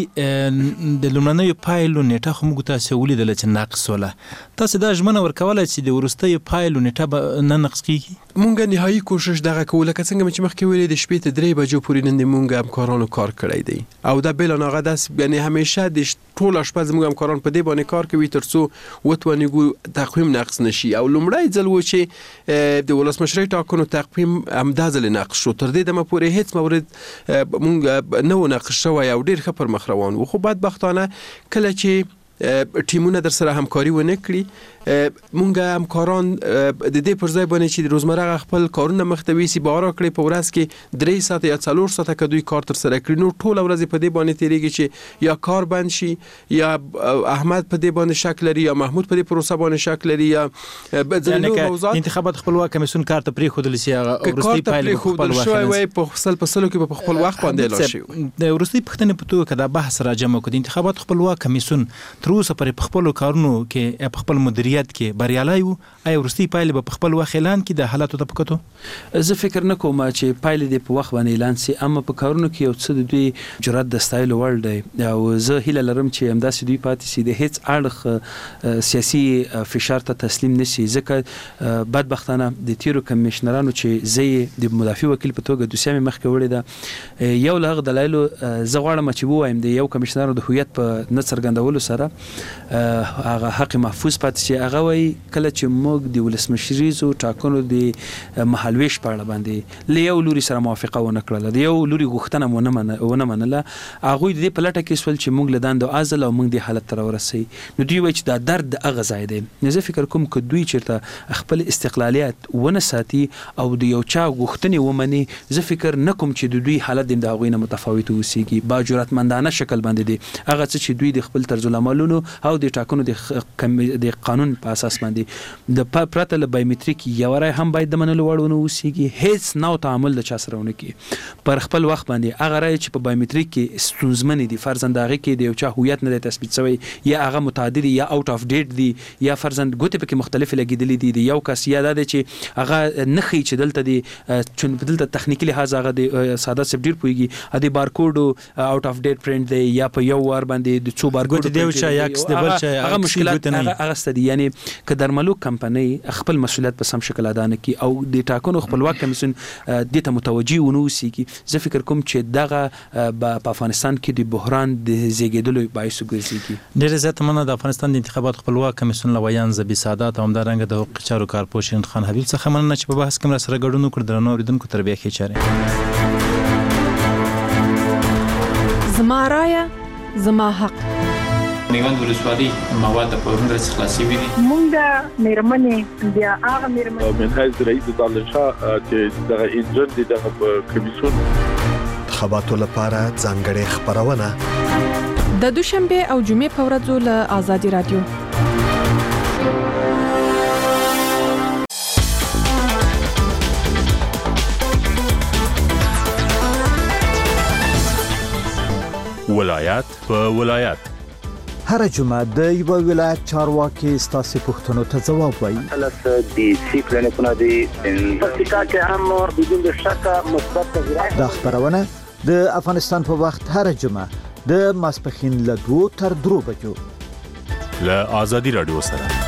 لومړنی د لومړنیو پایلو نیټه خو موږ تاسو ولیدل چې ناقص وله تاسو دا ژمنه ورکوله چې د ورستیو پایلو نیټه نه نقص کیږي. مونږ نهایي کوشش دغه کوله که څنګه چې مخکې ویلې د شپې ته درې بجو پورې نن مونږ همکارانو کار کړی دی او دا بل نه غداس یعنی همیشه د ټول اشپز مونږ همکاران په دې باندې کار کوي ترڅو وتونی ګو تقویم نقص نشي او لومړی ځل و چې د ولسمشرۍ ټاکنو تقویم همدازل نقص شو تر دې دمه پورې هیڅ مورد مونږ نو نقص شوی او ډیر ښه پر مخ روان و. خو بدبختانه کله چې ټیمونه در سره همکاري ونه کړي مونږ همکاران د دې پر ځای باندې چې د روزمره خپل کارونه مختوي سي بار کړی په ورځ کې درې ساعت یا څلور ساعت کې دوی کار تر سره کړي نو ټول ورځ په دې باندې تیریږي چې یا کار بند شي یا احمد په دې باندې شک لري یا محمود په دې پروسه باندې شک لري یا ځینې موضوعات انتخابات خپلواک کمیسیون کار ته پرې خودل سي هغه ورستي پایله خپل وخت په خپل پسلو کې په خپل وخت باندې لاشي. د ورستي پښتنې په توګه دا بحث راجمع کړي انتخابات خپلواک کمیسیون تر اوسه پرې په خپل کارونو کې په خپل مدیریت کې بریالي وو آیا ورستي پایله به په خپل وخت اعلان کړي د حالاتو ته پکتو. زه فکر نه کوم چې پایله د په وخت باندې اعلان سي اما په کارونو کې یو څه د دوی جرأت د ستایل وړ دی او زه هیله لرم چې همداسې دوی پاتې سي د هیڅ اړخ سیاسي فشار ته تسلیم نشي ځکه بدبختانه د تیرو کمشنرانو چې زه د مدافع وکیل په توګه دوسیه مې مخکې وړې ده یو له هغه دلایلو زه غواړم چې ووایم د یو کمشنر د هویت په نه څرګندولو سره هغه حق محفوظ پاتې شي. هغه وایي کله چې موږ د ولسمشریزو ټاکنو د محلویش په اړه باندې له یو لوري سره موافقه ونه کړله د یو لوري غوښتنه ونه منله هغوی د دې په لټه کې سول چې موږ له دندو عزل او موږ دې حالت ته راورسوي نو دوی وایي چې دا درد د هغه ځای دی. نو زه فکر کوم که دوی چېرته خپل استقلالیت ونه ساتي او د یو چا غوښتنې ومني زه فکر نه کوم چې د دوی حالت د هغوی نه متفاوت اوسیږي. با جرأتمندانه شکل باندې دی هغه څه چې دوی د خپل طرز العملونو او د ټاکنو د قانون په اساس باندې د پرته له بایومټریک یو رای هم باید د منلو وړ ونه اوسیږي هیڅ نو تعامل د چا سره ونه کړي پر خپل وخت باندې هغه رای چې په بایومټریک کې ستونزمن دي فرضاً هغه کې د یو چا هویت نه تثبیت شوی یا هغه متعدد یا اوټ اف ډیټ دي یا فرضاً ګوتې پکې مختلف لګیدلې دي د یو کس یا د چې هغه نخي چې دلته دي چې دلته تخنیکی لحاظ هغه د ساده سب ډیر پويږي د بارکوډ اوټ اف ډیټ پرنٹ دی یا په یو وار باندې د څو بارکوډ دی چې یاکس دی بل چې هغه مشکلات هغه ستدي یعنی که درملو کمپنۍ خپل مسولیت په سم شکل ادا نه کړي او د ټاکنو خپلواک کمیسیون دې ته متوجي ونه اوسېږي زه فکر کوم چې دغه په افغانستان کې د بحران د زیږیدلو باعث ګرځي. ډېر زیات مننه د افغانستان د انتخابات خپلواک کمیسیون لویان زبی سادات او همدارنګه د حقوقي چارو کارپوه شیرین خان حبیب څخه مننه چې په بحث کې سره ګډون وکړ. درنو اوریدونکو تر بیا ښې چارې. زما رایه زما حق میوند ولسوالۍ مواد په ورنډ څخه خلاصي وي مونږ د میرمنې بیا هغه میرمنې منهج رئیس دالشا چې د انجن د کمیسیون خبراتو لپاره ځانګړې خبرونه د دوشنبه او جمعې په ورځو له آزادي رادیو ولایت په ولایت هر جمعه د یو ولایت چارواکي ستاسو پوښتنو ته ځواب وایي. الس د سی پلانونه دي پکتیکا کې هم بدون شک مثبت تغیرات د خبرونه د افغانستان په وخت هر جمعه د ماسپخین له دوه تر درو بجو له آزادي رادیو سره